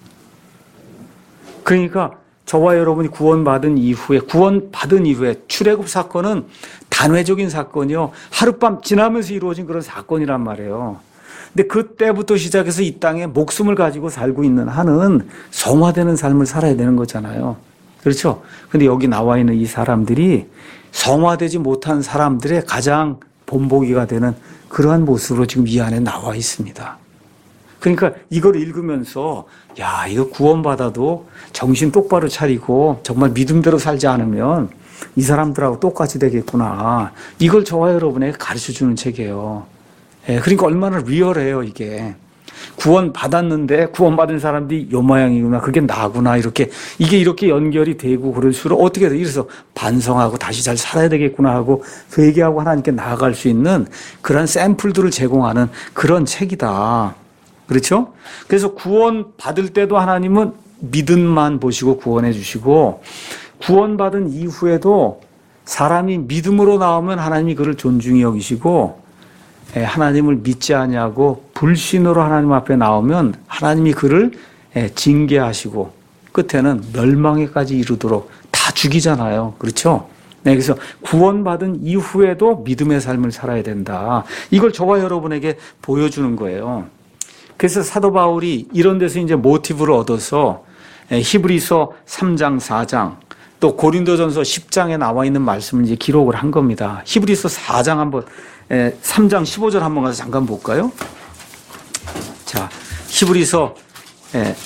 그러니까 저와 여러분이 구원받은 이후에, 구원받은 이후에 출애굽 사건은 단회적인 사건이요. 하룻밤 지나면서 이루어진 그런 사건이란 말이에요. 근데 그때부터 시작해서 이 땅에 목숨을 가지고 살고 있는 한은 성화되는 삶을 살아야 되는 거잖아요. 그렇죠? 근데 여기 나와 있는 이 사람들이 성화되지 못한 사람들의 가장 본보기가 되는 그러한 모습으로 지금 이 안에 나와 있습니다. 그러니까 이걸 읽으면서 야, 이거 구원받아도 정신 똑바로 차리고 정말 믿음대로 살지 않으면 이 사람들하고 똑같이 되겠구나. 이걸 저와 여러분에게 가르쳐주는 책이에요. 예, 그러니까 얼마나 리얼해요, 이게. 구원받았는데 구원받은 사람들이 요 모양이구나, 그게 나구나, 이렇게 이게 이렇게 연결이 되고 그럴수록 어떻게 돼? 이래서 반성하고 다시 잘 살아야 되겠구나 하고 회개하고 하나님께 나아갈 수 있는 그런 샘플들을 제공하는 그런 책이다. 그렇죠? 그래서 구원받을 때도 하나님은 믿음만 보시고 구원해 주시고 구원받은 이후에도 사람이 믿음으로 나오면 하나님이 그를 존중히 여기시고 하나님을 믿지 아니하고 불신으로 하나님 앞에 나오면 하나님이 그를 징계하시고 끝에는 멸망에까지 이르도록 다 죽이잖아요. 그렇죠? 네, 그래서 구원받은 이후에도 믿음의 삶을 살아야 된다. 이걸 저와 여러분에게 보여주는 거예요. 그래서 사도 바울이 이런 데서 이제 모티브를 얻어서 히브리서 삼 장, 사 장, 또 고린도전서 십 장에 나와 있는 말씀을 이제 기록을 한 겁니다. 히브리서 사 장 한번, 에, 삼 장 십오 절 한번 가서 잠깐 볼까요? 자, 히브리서, 에,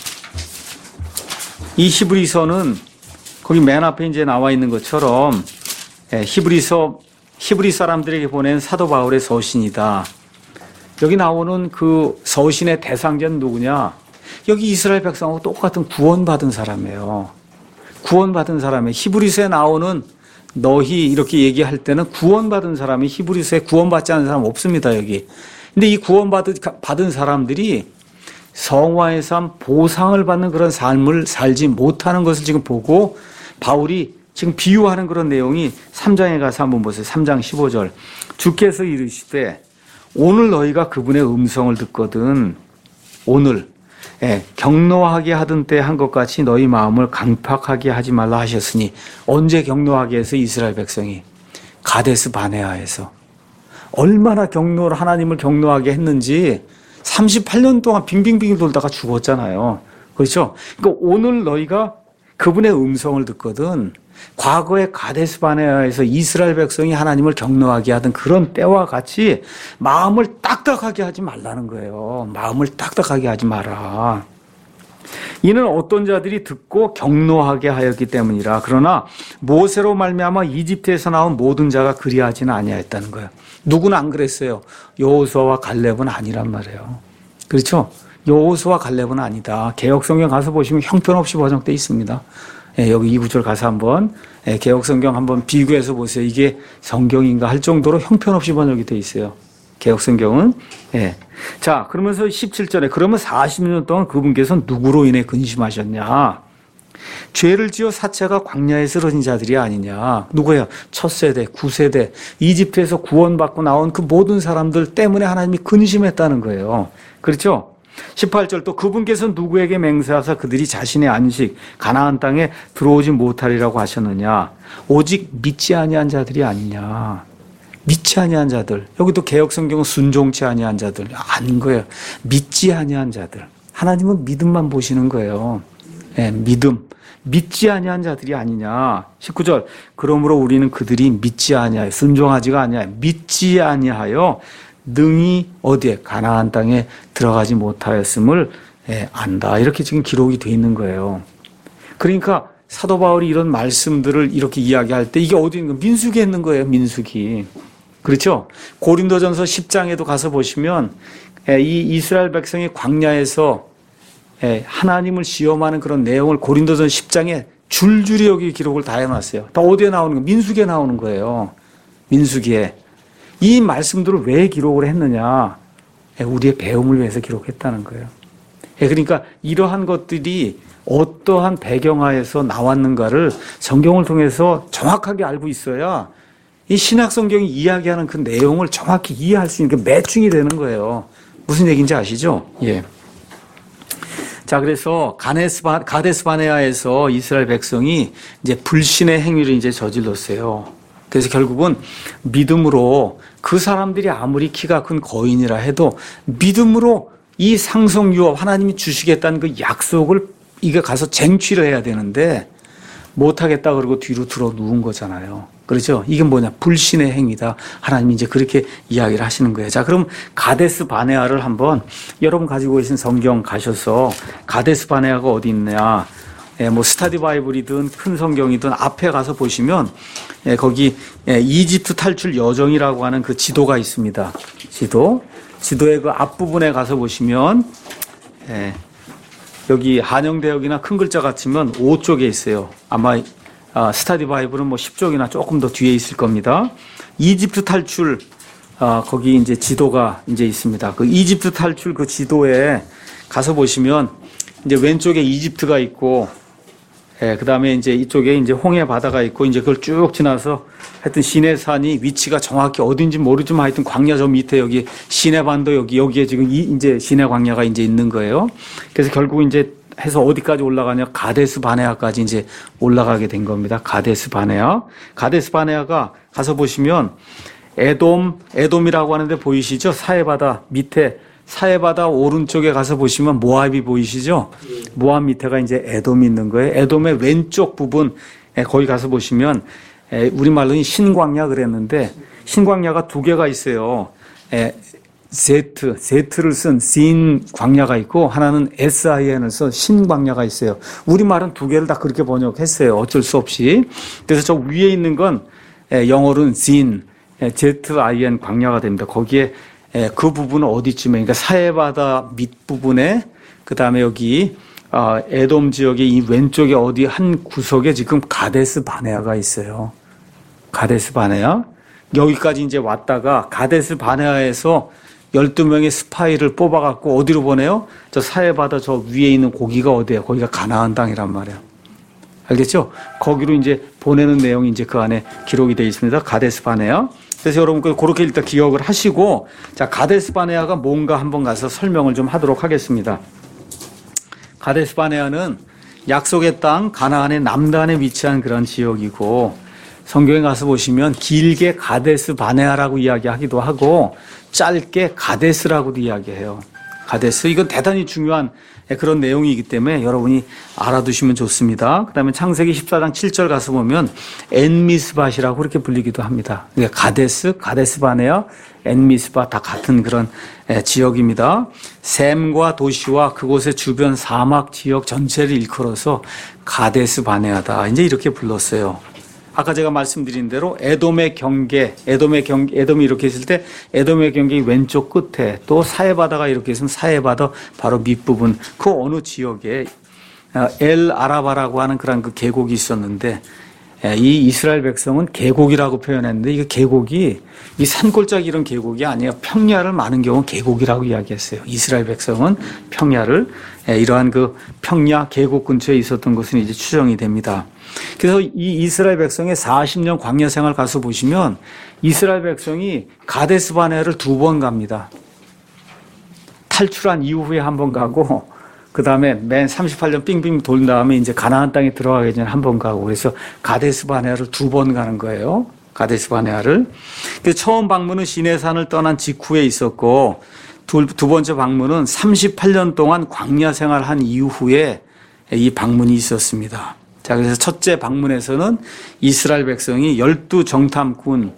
이 히브리서는 거기 맨 앞에 이제 나와 있는 것처럼 에, 히브리서, 히브리 사람들에게 보낸 사도 바울의 서신이다. 여기 나오는 그 서신의 대상자는 누구냐? 여기 이스라엘 백성하고 똑같은 구원받은 사람이에요. 구원받은 사람이 히브리서에 나오는 너희 이렇게 얘기할 때는 구원받은 사람이 히브리서에 구원받지 않은 사람 없습니다, 여기. 근데 이 구원받은 받은 사람들이 성화의 삶, 보상을 받는 그런 삶을 살지 못하는 것을 지금 보고 바울이 지금 비유하는 그런 내용이 삼 장에 가서 한번 보세요. 삼 장 십오 절. 주께서 이르시되 오늘 너희가 그분의 음성을 듣거든 오늘 예, 격노하게 하던 때 한 것 같이 너희 마음을 강팍하게 하지 말라 하셨으니 언제 격노하게 해서 이스라엘 백성이 가데스 바네아에서 얼마나 격노를 하나님을 격노하게 했는지 삼십팔 년 동안 빙빙빙 돌다가 죽었잖아요. 그렇죠? 그러니까 오늘 너희가 그분의 음성을 듣거든 과거에 가데스 바네아에서 이스라엘 백성이 하나님을 격노하게 하던 그런 때와 같이 마음을 딱딱하게 하지 말라는 거예요. 마음을 딱딱하게 하지 마라. 이는 어떤 자들이 듣고 격노하게 하였기 때문이라. 그러나 모세로 말미암아 이집트에서 나온 모든 자가 그리하지는 아니하였다는 거예요. 누구는 안 그랬어요. 여호수아와 갈렙은 아니란 말이에요. 그렇죠? 여호수아와 갈렙은 아니다. 개역성경 가서 보시면 형편없이 번역되어 있습니다. 예, 여기 이 구절 가서 한번 예, 개역성경 한번 비교해서 보세요. 이게 성경인가 할 정도로 형편없이 번역이 되어 있어요. 개역성경은. 예. 자, 그러면서 십칠 절에 그러면 사십 년 동안 그분께서 누구로 인해 근심하셨냐? 죄를 지어 사체가 광야에 쓰러진 자들이 아니냐? 누구예요? 첫 세대, 구 세대, 이집트에서 구원받고 나온 그 모든 사람들 때문에 하나님이 근심했다는 거예요. 그렇죠? 십팔 절 또 그분께서 누구에게 맹세하사 그들이 자신의 안식 가나안 땅에 들어오지 못하리라고 하셨느냐? 오직 믿지 아니한 자들이 아니냐? 믿지 아니한 자들. 여기도 개역성경은 순종치 아니한 자들. 아닌 거예요. 믿지 아니한 자들. 하나님은 믿음만 보시는 거예요. 네, 믿음. 믿지 아니한 자들이 아니냐? 십구 절 그러므로 우리는 그들이 믿지 아니하여 순종하지가 아니하여 믿지 아니하여 능히 어디에 가나안 땅에 들어가지 못하였음을 안다. 이렇게 지금 기록이 되어 있는 거예요. 그러니까 사도 바울이 이런 말씀들을 이렇게 이야기할 때 이게 어디 있는 거예요? 민수기에 있는 거예요. 민수기. 그렇죠? 고린도전서 십 장에도 가서 보시면 이 이스라엘 백성이 광야에서 하나님을 시험하는 그런 내용을 고린도전서 십 장에 줄줄이 여기 기록을 다 해놨어요. 다 어디에 나오는 거예요? 민수기에 나오는 거예요. 민수기에. 이 말씀들을 왜 기록을 했느냐? 우리의 배움을 위해서 기록했다는 거예요. 그러니까 이러한 것들이 어떠한 배경하에서 나왔는가를 성경을 통해서 정확하게 알고 있어야 이 신약 성경이 이야기하는 그 내용을 정확히 이해할 수 있는 게 매칭이 되는 거예요. 무슨 얘기인지 아시죠? 예. 자, 그래서 가데스, 가데스 바네아에서 이스라엘 백성이 이제 불신의 행위를 이제 저질렀어요. 그래서 결국은 믿음으로 그 사람들이 아무리 키가 큰 거인이라 해도 믿음으로 이 상속 유업 하나님이 주시겠다는 그 약속을 이게 가서 쟁취를 해야 되는데 못하겠다 그러고 뒤로 들어 누운 거잖아요. 그렇죠? 이게 뭐냐? 불신의 행위다. 하나님이 이제 그렇게 이야기를 하시는 거예요. 자, 그럼 가데스 바네아를 한번 여러분 가지고 계신 성경 가셔서 가데스 바네아가 어디 있느냐? 예, 뭐 스타디 바이블이든 큰 성경이든 앞에 가서 보시면 예, 거기 예, 이집트 탈출 여정이라고 하는 그 지도가 있습니다. 지도. 지도의 그 앞부분에 가서 보시면 예, 여기 한영대역이나 큰 글자 같으면 오 쪽에 있어요. 아마 아, 스타디 바이블은 뭐 십 쪽이나 조금 더 뒤에 있을 겁니다. 이집트 탈출 아, 거기 이제 지도가 이제 있습니다. 그 이집트 탈출 그 지도에 가서 보시면 이제 왼쪽에 이집트가 있고 예, 그 다음에 이제 이쪽에 이제 홍해 바다가 있고, 이제 그걸 쭉 지나서 하여튼 시내산이 위치가 정확히 어딘지 모르지만 하여튼 광야 저 밑에 여기 시내반도 여기, 여기에 지금 이 이제 시내 광야가 이제 있는 거예요. 그래서 결국 이제 해서 어디까지 올라가냐? 가데스 바네아까지 이제 올라가게 된 겁니다. 가데스 바네아. 가데스 바네아가 가서 보시면 에돔, 에돔이라고 하는데 보이시죠? 사해바다 밑에 사해바다 오른쪽에 가서 보시면 모압이 보이시죠? 모압 밑에가 이제 에돔이 있는 거예요. 에돔의 왼쪽 부분, 예, 거기 가서 보시면 예, 우리말로는 신광야 그랬는데 신광야가 두 개가 있어요. 예, Z, Z를 쓴 신 광야가 있고 하나는 신을 쓴 신광야가 있어요. 우리말은 두 개를 다 그렇게 번역했어요. 어쩔 수 없이. 그래서 저 위에 있는 건 영어로는 진, Z-I-N 광야가 됩니다. 거기에 그 부분은 어디쯤에, 그러니까 사해바다 밑부분에 그 다음에 여기 에돔 지역의 이 왼쪽에 어디 한 구석에 지금 가데스 바네아가 있어요. 가데스 바네아. 여기까지 이제 왔다가 가데스 바네아에서 열두 명의 스파이를 뽑아갖고 어디로 보내요? 저 사해바다 저 위에 있는 고기가 어디예요? 거기가 가나안 땅이란 말이에요. 알겠죠? 거기로 이제 보내는 내용이 이제 그 안에 기록이 되어 있습니다. 가데스 바네아. 그래서 여러분 그렇게 일단 기억을 하시고, 자, 가데스 바네아가 뭔가 한번 가서 설명을 좀 하도록 하겠습니다. 가데스 바네아는 약속의 땅 가나안의 남단에 위치한 그런 지역이고, 성경에 가서 보시면 길게 가데스 바네아라고 이야기하기도 하고 짧게 가데스라고도 이야기해요. 가데스, 이건 대단히 중요한 그런 내용이기 때문에 여러분이 알아두시면 좋습니다. 그 다음에 창세기 십사 장 칠 절 가서 보면 엔미스밭이라고 그렇게 불리기도 합니다. 그러니까 가데스, 가데스 바네아, 엔미스밭 다 같은 그런 지역입니다. 셈과 도시와 그곳의 주변 사막 지역 전체를 일컬어서 가데스 바네아다, 이제 이렇게 불렀어요. 아까 제가 말씀드린 대로 에돔의 경계, 에돔의 경계, 에돔이 이렇게 있을 때 에돔의 경계 왼쪽 끝에, 또 사해바다가 이렇게 있으면 사해바다 바로 밑부분, 그 어느 지역에 엘 아라바라고 하는 그런 그 계곡이 있었는데, 이 이스라엘 백성은 계곡이라고 표현했는데 이 계곡이 이 산골짜기 이런 계곡이 아니에요. 평야를 많은 경우 계곡이라고 이야기했어요. 이스라엘 백성은 평야를, 이러한 그 평야 계곡 근처에 있었던 것은 이제 추정이 됩니다. 그래서 이 이스라엘 백성의 사십 년 광야 생활 가서 보시면 이스라엘 백성이 가데스 바네아를 두 번 갑니다. 탈출한 이후에 한 번 가고, 그 다음에 맨 삼십팔 년 빙빙 돌 다음에 이제 가나안 땅에 들어가기 전에 한 번 가고, 그래서 가데스 바네아를 두 번 가는 거예요. 가데스 바네아를. 그래서 처음 방문은 시내산을 떠난 직후에 있었고, 두, 두 번째 방문은 삼십팔 년 동안 광야 생활한 이후에 이 방문이 있었습니다. 자, 그래서 첫째 방문에서는 이스라엘 백성이 열두 정탐꾼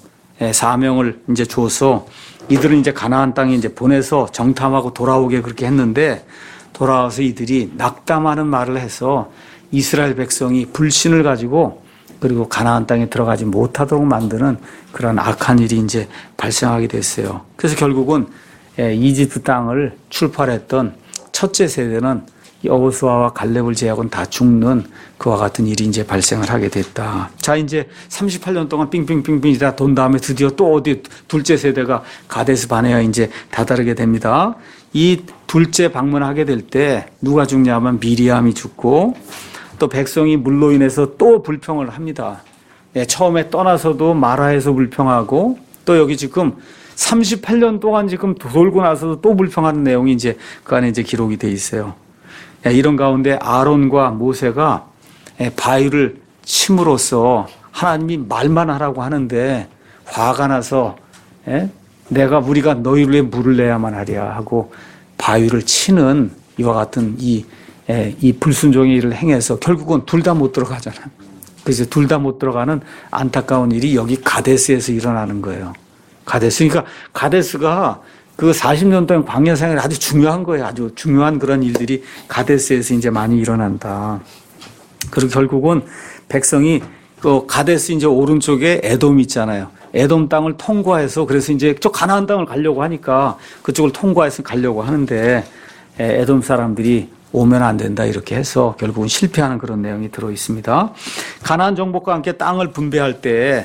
사명을 이제 줘서 이들은 이제 가나안 땅에 이제 보내서 정탐하고 돌아오게 그렇게 했는데, 돌아와서 이들이 낙담하는 말을 해서 이스라엘 백성이 불신을 가지고 그리고 가나안 땅에 들어가지 못하도록 만드는 그런 악한 일이 이제 발생하게 됐어요. 그래서 결국은 이집트 땅을 출발했던 첫째 세대는 여호수아와 갈렙을 제외하고는 다 죽는 그와 같은 일이 이제 발생을 하게 됐다. 자, 이제 삼십팔 년 동안 빙빙빙빙 다 돈 다음에 드디어 또 어디 둘째 세대가 가데스 바네아에 이제 다다르게 됩니다. 이 둘째 방문하게 될 때 누가 죽냐면 미리암이 죽고, 또 백성이 물로 인해서 또 불평을 합니다. 예, 처음에 떠나서도 마라에서 불평하고, 또 여기 지금 삼십팔 년 동안 지금 돌고 나서도 또 불평하는 내용이 이제 그 안에 이제 기록이 돼 있어요. 예, 이런 가운데 아론과 모세가 예, 바위를 침으로써 하나님이 말만 하라고 하는데 화가 나서 예, 내가 우리가 너희를 위해 물을 내야만 하랴 하고 바위를 치는 이와 같은 이, 예, 이 불순종의 일을 행해서 결국은 둘 다 못 들어가잖아요. 그래서 둘 다 못 들어가는 안타까운 일이 여기 가데스에서 일어나는 거예요. 가데스. 그러니까 가데스가 그 사십 년 동안 광야 생활이 아주 중요한 거예요. 아주 중요한 그런 일들이 가데스에서 이제 많이 일어난다. 그리고 결국은 백성이 그 가데스 이제 오른쪽에 에돔 있잖아요. 에돔 땅을 통과해서, 그래서 이제 저 가나안 땅을 가려고 하니까 그쪽을 통과해서 가려고 하는데 에돔 사람들이 오면 안 된다 이렇게 해서 결국은 실패하는 그런 내용이 들어 있습니다. 가나안 정복과 함께 땅을 분배할 때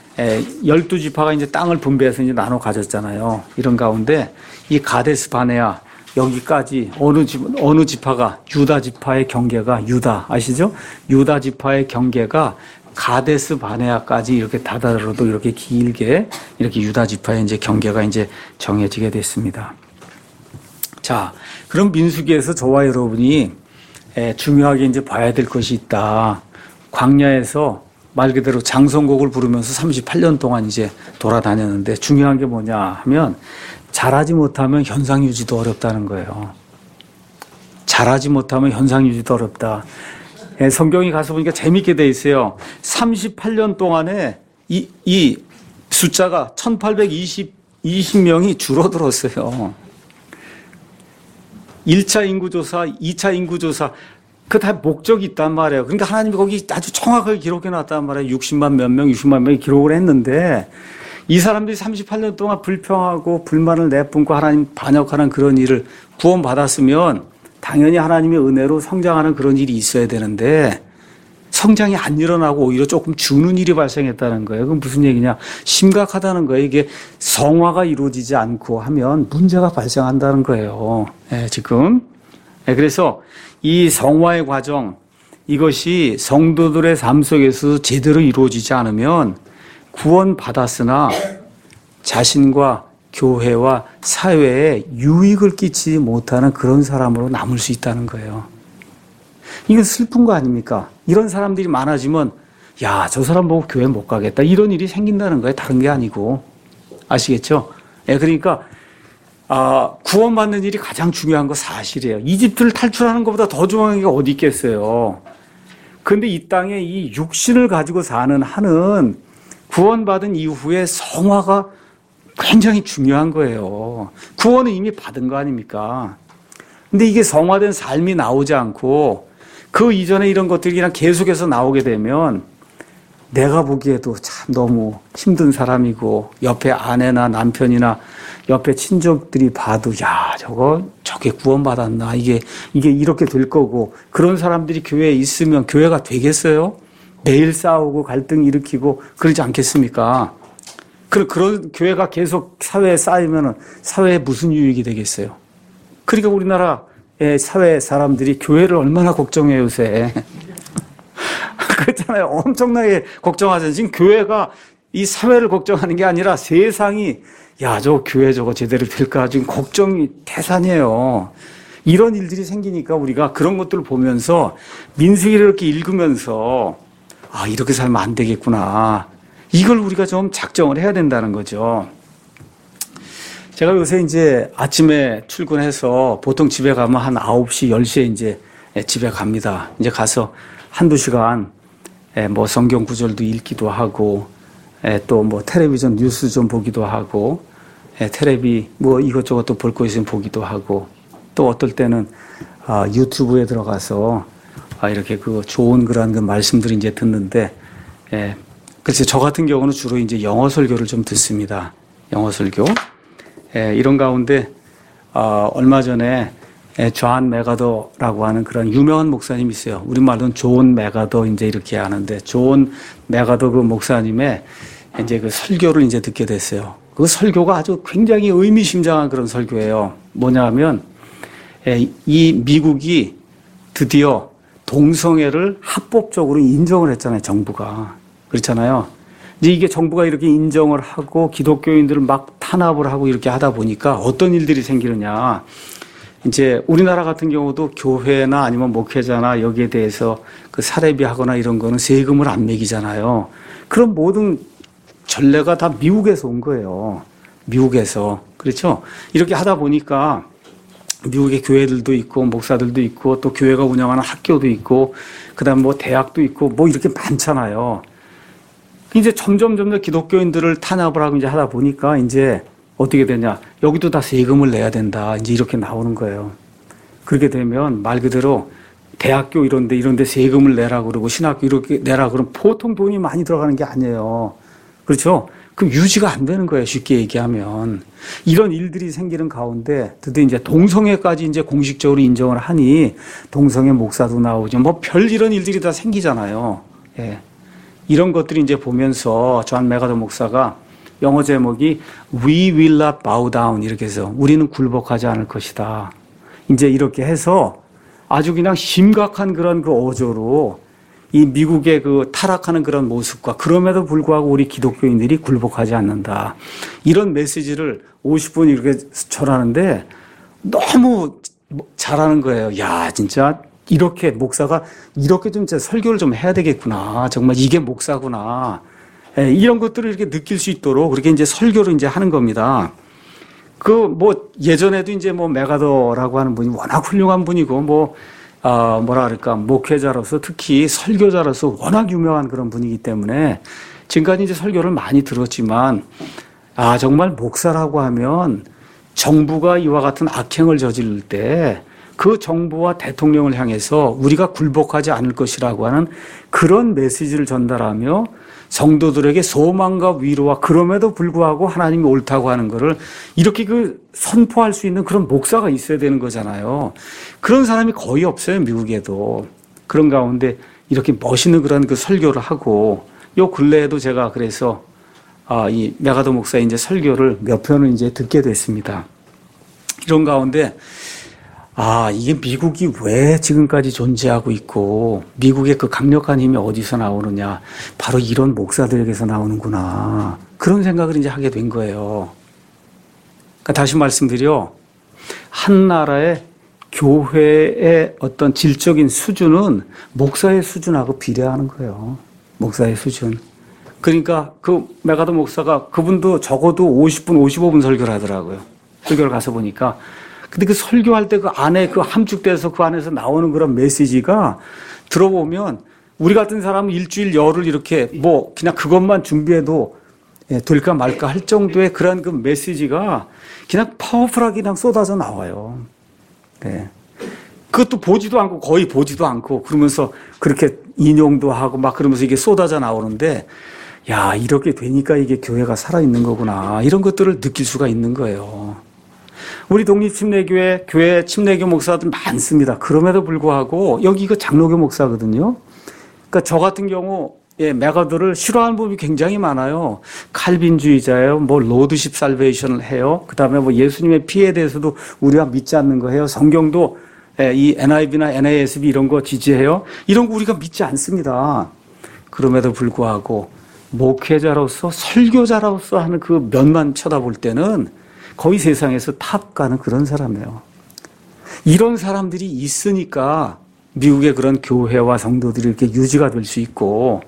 열두 지파가 이제 땅을 분배해서 이제 나눠 가졌잖아요. 이런 가운데 이 가데스 바네아 여기까지 어느 집, 어느 지파가, 유다 지파의 경계가, 유다 아시죠? 유다 지파의 경계가 가데스 바네아까지 이렇게 다다르도 이렇게 길게 이렇게 유다 지파의 이제 경계가 이제 정해지게 됐습니다. 자, 그럼 민수기에서 저와 여러분이 중요하게 이제 봐야 될 것이 있다. 광야에서 말 그대로 장성곡을 부르면서 삼십팔 년 동안 이제 돌아다녔는데 중요한 게 뭐냐 하면 잘하지 못하면 현상 유지도 어렵다는 거예요. 잘하지 못하면 현상 유지도 어렵다. 예, 성경에 가서 보니까 재밌게 돼 있어요. 삼십팔 년 동안에 이, 이 숫자가 천팔백이십 명이 줄어들었어요. 일 차 인구조사, 이 차 인구조사, 그 다 목적이 있단 말이에요. 그러니까 하나님이 거기 아주 정확하게 기록해 놨단 말이에요. 육십만 몇 명, 육십만 명이 기록을 했는데 이 사람들이 삼십팔 년 동안 불평하고 불만을 내뿜고 하나님 반역하는 그런 일을 구원받았으면 당연히 하나님의 은혜로 성장하는 그런 일이 있어야 되는데 성장이 안 일어나고 오히려 조금 주는 일이 발생했다는 거예요. 그건 무슨 얘기냐? 심각하다는 거예요. 이게 성화가 이루어지지 않고 하면 문제가 발생한다는 거예요. 예, 지금. 예, 그래서 이 성화의 과정, 이것이 성도들의 삶 속에서 제대로 이루어지지 않으면 구원받았으나 자신과 교회와 사회에 유익을 끼치지 못하는 그런 사람으로 남을 수 있다는 거예요. 이건 슬픈 거 아닙니까? 이런 사람들이 많아지면 야, 저 사람 보고 교회 못 가겠다. 이런 일이 생긴다는 거예요. 다른 게 아니고. 아시겠죠? 예, 그러니까 아, 구원받는 일이 가장 중요한 거 사실이에요. 이집트를 탈출하는 것보다 더 중요한 게 어디 있겠어요. 그런데 이 땅에 이 육신을 가지고 사는 한은 구원받은 이후에 성화가 굉장히 중요한 거예요. 구원은 이미 받은 거 아닙니까? 근데 이게 성화된 삶이 나오지 않고 그 이전에 이런 것들이 그냥 계속해서 나오게 되면 내가 보기에도 참 너무 힘든 사람이고 옆에 아내나 남편이나 옆에 친족들이 봐도 야, 저거 저게 구원받았나? 이게 이게 이렇게 될 거고 그런 사람들이 교회에 있으면 교회가 되겠어요? 매일 싸우고 갈등 일으키고 그러지 않겠습니까? 그런 그런 교회가 계속 사회에 쌓이면은 사회에 무슨 유익이 되겠어요? 그러니까 우리나라의 사회 사람들이 교회를 얼마나 걱정해요, 요새. 그렇잖아요. 엄청나게 걱정하잖아요. 지금 교회가 이 사회를 걱정하는 게 아니라 세상이 야, 저 교회 저거 제대로 될까? 지금 걱정이 태산이에요. 이런 일들이 생기니까 우리가 그런 것들을 보면서 민수기를 이렇게 읽으면서 아, 이렇게 살면 안 되겠구나. 이걸 우리가 좀 작정을 해야 된다는 거죠. 제가 요새 이제 아침에 출근해서 보통 집에 가면 한 아홉 시, 열 시에 이제 집에 갑니다. 이제 가서 한두 시간 뭐 성경 구절도 읽기도 하고 또 뭐 텔레비전 뉴스 좀 보기도 하고 텔레비 뭐 이것저것 또 볼 거 있으면 보기도 하고 또 어떨 때는 유튜브에 들어가서 이렇게 그 좋은 그런 그 말씀들을 이제 듣는데 그래서 저 같은 경우는 주로 이제 영어 설교를 좀 듣습니다. 영어 설교. 이런 가운데 얼마 전에 존 맥가더라고 하는 그런 유명한 목사님이 있어요. 우리말로는 존 맥가더 이제 이렇게 하는데 존 맥가더 그 목사님의 이제 그 설교를 이제 듣게 됐어요. 그 설교가 아주 굉장히 의미심장한 그런 설교예요. 뭐냐 하면 이 미국이 드디어 동성애를 합법적으로 인정을 했잖아요. 정부가. 그렇잖아요. 이제 이게 정부가 이렇게 인정을 하고 기독교인들을 막 탄압을 하고 이렇게 하다 보니까 어떤 일들이 생기느냐. 이제 우리나라 같은 경우도 교회나 아니면 목회자나 여기에 대해서 그 사례비 하거나 이런 거는 세금을 안 매기잖아요. 그런 모든 전례가 다 미국에서 온 거예요. 미국에서. 그렇죠? 이렇게 하다 보니까 미국의 교회들도 있고 목사들도 있고 또 교회가 운영하는 학교도 있고 그다음 뭐 대학도 있고 뭐 이렇게 많잖아요. 이제 점점 점점 기독교인들을 탄압을 하고 이제 하다 보니까 이제 어떻게 되냐. 여기도 다 세금을 내야 된다. 이제 이렇게 나오는 거예요. 그렇게 되면 말 그대로 대학교 이런 데 이런 데 세금을 내라 그러고 신학교 이렇게 내라 그러면 보통 돈이 많이 들어가는 게 아니에요. 그렇죠? 그럼 유지가 안 되는 거예요. 쉽게 얘기하면. 이런 일들이 생기는 가운데 드디어 이제 동성애까지 이제 공식적으로 인정을 하니 동성애 목사도 나오죠. 뭐 별 이런 일들이 다 생기잖아요. 예. 이런 것들이 이제 보면서 존 맥가더 목사가 영어 제목이 We will not bow down 이렇게 해서 우리는 굴복하지 않을 것이다. 이제 이렇게 해서 아주 그냥 심각한 그런 그 어조로 이 미국의 그 타락하는 그런 모습과 그럼에도 불구하고 우리 기독교인들이 굴복하지 않는다. 이런 메시지를 오십 분 이렇게 전하는데 너무 잘하는 거예요. 야, 진짜 이렇게 목사가 이렇게 좀 설교를 좀 해야 되겠구나. 정말 이게 목사구나. 예, 이런 것들을 이렇게 느낄 수 있도록 그렇게 이제 설교를 이제 하는 겁니다. 그 뭐 예전에도 이제 뭐 맥가더라고 하는 분이 워낙 훌륭한 분이고 뭐 아, 뭐라 그럴까, 목회자로서 특히 설교자로서 워낙 유명한 그런 분이기 때문에 지금까지 이제 설교를 많이 들었지만, 아, 정말 목사라고 하면 정부가 이와 같은 악행을 저지를 때 그 정부와 대통령을 향해서 우리가 굴복하지 않을 것이라고 하는 그런 메시지를 전달하며 성도들에게 소망과 위로와 그럼에도 불구하고 하나님이 옳다고 하는 것을 이렇게 그 선포할 수 있는 그런 목사가 있어야 되는 거잖아요. 그런 사람이 거의 없어요, 미국에도. 그런 가운데 이렇게 멋있는 그런 그 설교를 하고, 요 근래에도 제가 그래서 아, 이 메가더 목사의 이제 설교를 몇 편을 이제 듣게 됐습니다. 이런 가운데 아, 이게 미국이 왜 지금까지 존재하고 있고 미국의 그 강력한 힘이 어디서 나오느냐, 바로 이런 목사들에게서 나오는구나, 그런 생각을 이제 하게 된 거예요. 그러니까 다시 말씀드려, 한 나라의 교회의 어떤 질적인 수준은 목사의 수준하고 비례하는 거예요. 목사의 수준. 그러니까 그 메가더 목사가, 그분도 적어도 오십 분, 오십오 분 설교를 하더라고요. 설교를 가서 보니까. 근데 그 설교할 때 그 안에 그 함축돼서 그 안에서 나오는 그런 메시지가 들어보면 우리 같은 사람은 일주일 열흘 이렇게 뭐 그냥 그것만 준비해도 될까 말까 할 정도의 그런 그 메시지가 그냥 파워풀하게 그냥 쏟아져 나와요. 네. 그것도 보지도 않고, 거의 보지도 않고, 그러면서 그렇게 인용도 하고 막 그러면서 이게 쏟아져 나오는데, 야, 이렇게 되니까 이게 교회가 살아있는 거구나, 이런 것들을 느낄 수가 있는 거예요. 우리 독립침례교회, 교회 침례교 목사들 많습니다. 그럼에도 불구하고, 여기 이거 장로교 목사거든요. 그러니까 저 같은 경우, 예, 메가더를 싫어하는 부분이 굉장히 많아요. 칼빈주의자예요. 뭐 로드십 살베이션을 해요. 그 다음에 뭐 예수님의 피에 대해서도 우리가 믿지 않는 거 해요. 성경도 예, 이 엔아이브이나 엔에이에스비 이런 거 지지해요. 이런 거 우리가 믿지 않습니다. 그럼에도 불구하고 목회자로서, 설교자로서 하는 그 면만 쳐다볼 때는 거의 세상에서 탑 가는 그런 사람이에요. 이런 사람들이 있으니까 미국의 그런 교회와 성도들이 이렇게 유지가 될 수 있고,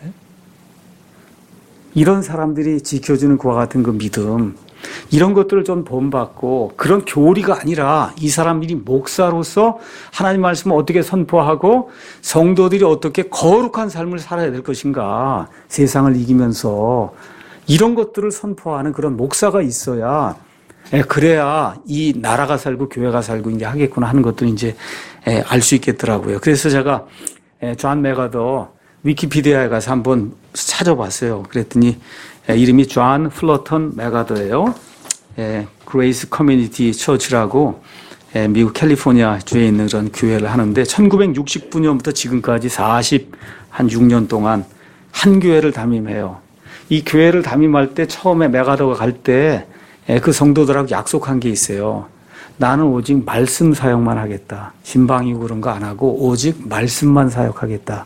이런 사람들이 지켜주는 그와 같은 그 믿음, 이런 것들을 좀 본받고, 그런 교리가 아니라 이 사람들이 목사로서 하나님 말씀을 어떻게 선포하고 성도들이 어떻게 거룩한 삶을 살아야 될 것인가, 세상을 이기면서 이런 것들을 선포하는 그런 목사가 있어야, 그래야 이 나라가 살고 교회가 살고 이제 하겠구나 하는 것도 이제 알 수 있겠더라고요. 그래서 제가 존 메가더 위키피디아에 가서 한번 찾아봤어요. 그랬더니 이름이 존 플러턴 메가더예요. 그레이스 커뮤니티 처치라고 미국 캘리포니아 주에 있는 그런 교회를 하는데, 천구백육십구 년부터 지금까지 사십육 년 동안 한 교회를 담임해요. 이 교회를 담임할 때 처음에 메가더가 갈 때 그 성도들하고 약속한 게 있어요. 나는 오직 말씀 사역만 하겠다. 신방이고 그런 거 안 하고 오직 말씀만 사역하겠다.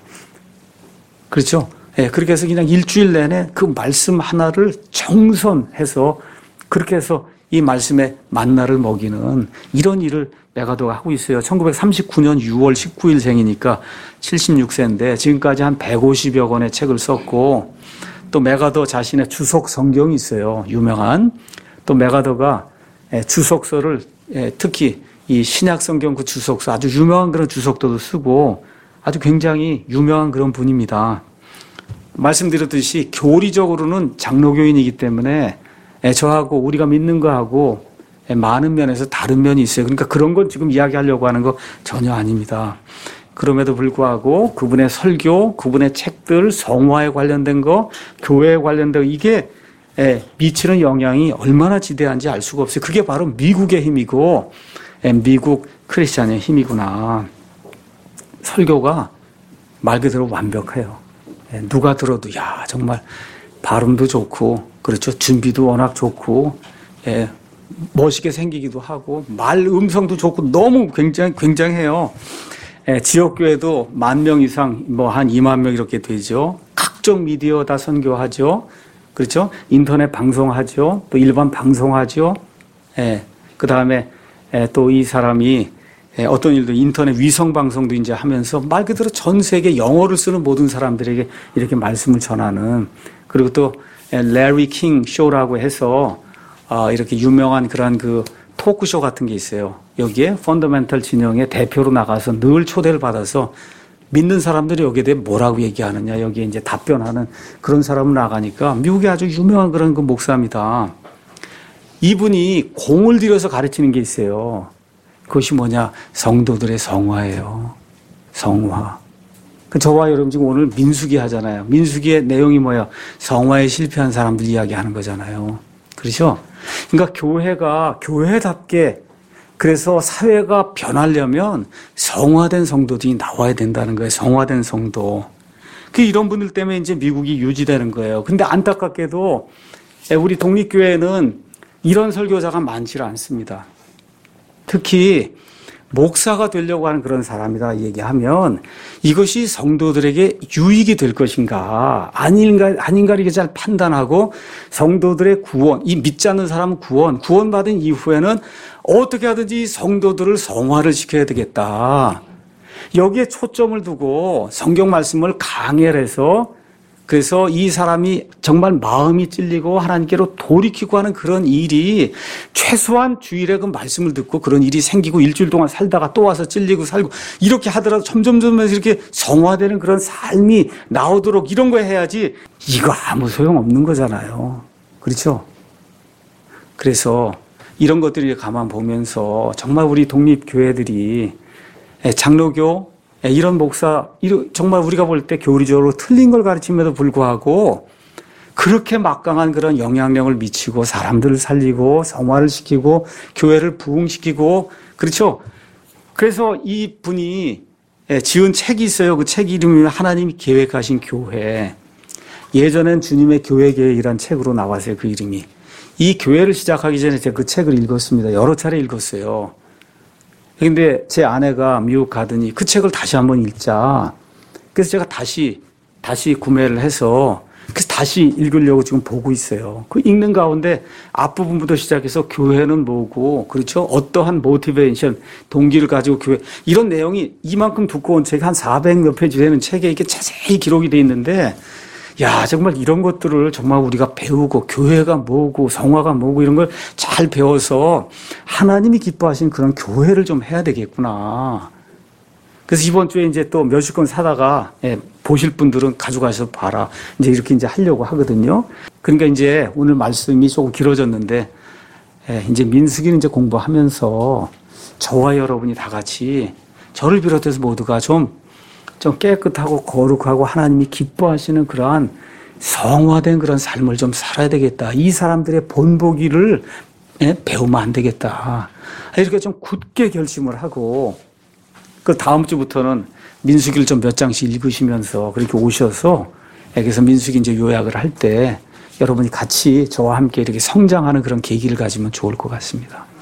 그렇죠? 예, 그렇게 해서 그냥 일주일 내내 그 말씀 하나를 정선해서 그렇게 해서 이 말씀의 만나를 먹이는 이런 일을 메가더가 하고 있어요. 천구백삼십구 년 유월 십구일 생이니까 칠십육 세인데 지금까지 한 백오십여 권의 책을 썼고, 또 메가더 자신의 주석 성경이 있어요. 유명한. 또 메가더가 주석서를, 특히 이 신약 성경 그 주석서, 아주 유명한 그런 주석도도 쓰고 아주 굉장히 유명한 그런 분입니다. 말씀드렸듯이 교리적으로는 장로교인이기 때문에 저하고 우리가 믿는 거하고 많은 면에서 다른 면이 있어요. 그러니까 그런 건 지금 이야기하려고 하는 거 전혀 아닙니다. 그럼에도 불구하고 그분의 설교, 그분의 책들, 성화에 관련된 거, 교회에 관련된 거, 이게 미치는 영향이 얼마나 지대한지 알 수가 없어요. 그게 바로 미국의 힘이고 미국 크리스찬의 힘이구나. 설교가 말 그대로 완벽해요. 누가 들어도 야, 정말 발음도 좋고, 그렇죠, 준비도 워낙 좋고, 예, 멋있게 생기기도 하고, 말 음성도 좋고, 너무 굉장히 굉장해요. 예, 지역교회도 만 명 이상, 뭐 한 이만 명 이렇게 되죠. 각종 미디어 다 선교하죠. 그렇죠? 인터넷 방송하죠. 또 일반 방송하죠. 예, 그 다음에 또 이 사람이 어떤 일도 인터넷 위성 방송도 이제 하면서 말 그대로 전 세계 영어를 쓰는 모든 사람들에게 이렇게 말씀을 전하는, 그리고 또 레리 킹 쇼라고 해서 이렇게 유명한 그런 그 토크쇼 같은 게 있어요. 여기에 펀더멘털 진영의 대표로 나가서 늘 초대를 받아서 믿는 사람들이 여기에 대해 뭐라고 얘기하느냐, 여기에 이제 답변하는 그런 사람을 나가니까 미국의 아주 유명한 그런 그 목사입니다. 이분이 공을 들여서 가르치는 게 있어요. 그것이 뭐냐? 성도들의 성화예요. 성화. 저와 여러분 지금 오늘 민수기 하잖아요. 민수기의 내용이 뭐예요? 성화에 실패한 사람들 이야기하는 거잖아요. 그렇죠? 그러니까 교회가 교회답게, 그래서 사회가 변하려면 성화된 성도들이 나와야 된다는 거예요. 성화된 성도. 그 이런 분들 때문에 이제 미국이 유지되는 거예요. 근데 안타깝게도 우리 독립교회는 이런 설교자가 많지를 않습니다. 특히 목사가 되려고 하는 그런 사람이다 얘기하면 이것이 성도들에게 유익이 될 것인가 아닌가 아닌가 이렇게 잘 판단하고 성도들의 구원, 이 믿지 않는 사람 구원, 구원받은 이후에는 어떻게 하든지 성도들을 성화를 시켜야 되겠다. 여기에 초점을 두고 성경 말씀을 강해를 해서, 그래서 이 사람이 정말 마음이 찔리고 하나님께로 돌이키고 하는 그런 일이, 최소한 주일에 그 말씀을 듣고 그런 일이 생기고 일주일 동안 살다가 또 와서 찔리고 살고 이렇게 하더라도 점점점 이렇게 성화되는 그런 삶이 나오도록 이런 거 해야지, 이거 아무 소용 없는 거잖아요. 그렇죠? 그래서 이런 것들을 가만 보면서 정말 우리 독립교회들이 장로교, 이런 목사, 정말 우리가 볼 때 교리적으로 틀린 걸 가르침에도 불구하고 그렇게 막강한 그런 영향력을 미치고 사람들을 살리고 성화를 시키고 교회를 부흥시키고, 그렇죠? 그래서 이 분이 지은 책이 있어요. 그 책 이름이 하나님이 계획하신 교회. 예전엔 주님의 교회 계획이란 책으로 나왔어요. 그 이름이. 이 교회를 시작하기 전에 제가 그 책을 읽었습니다. 여러 차례 읽었어요. 근데 제 아내가 미국 가더니 그 책을 다시 한번 읽자. 그래서 제가 다시, 다시 구매를 해서 그래서 다시 읽으려고 지금 보고 있어요. 그 읽는 가운데 앞부분부터 시작해서 교회는 뭐고, 그렇죠? 어떠한 모티베이션, 동기를 가지고 교회, 이런 내용이 이만큼 두꺼운 책, 한 사백 몇 페이지 되는 책에 이렇게 자세히 기록이 돼 있는데, 야, 정말 이런 것들을 정말 우리가 배우고, 교회가 뭐고, 성화가 뭐고, 이런 걸 잘 배워서 하나님이 기뻐하신 그런 교회를 좀 해야 되겠구나. 그래서 이번 주에 이제 또 몇십 권 사다가, 예, 보실 분들은 가져가셔서 봐라. 이제 이렇게 이제 하려고 하거든요. 그러니까 이제 오늘 말씀이 조금 길어졌는데, 예, 이제 민수기는 이제 공부하면서 저와 여러분이 다 같이, 저를 비롯해서 모두가 좀 좀 깨끗하고 거룩하고 하나님이 기뻐하시는 그러한 성화된 그런 삶을 좀 살아야 되겠다. 이 사람들의 본보기를 배우면 안 되겠다. 이렇게 좀 굳게 결심을 하고, 그 다음 주부터는 민수기를 좀 몇 장씩 읽으시면서 그렇게 오셔서, 그래서 민수기 이제 요약을 할 때 여러분이 같이 저와 함께 이렇게 성장하는 그런 계기를 가지면 좋을 것 같습니다.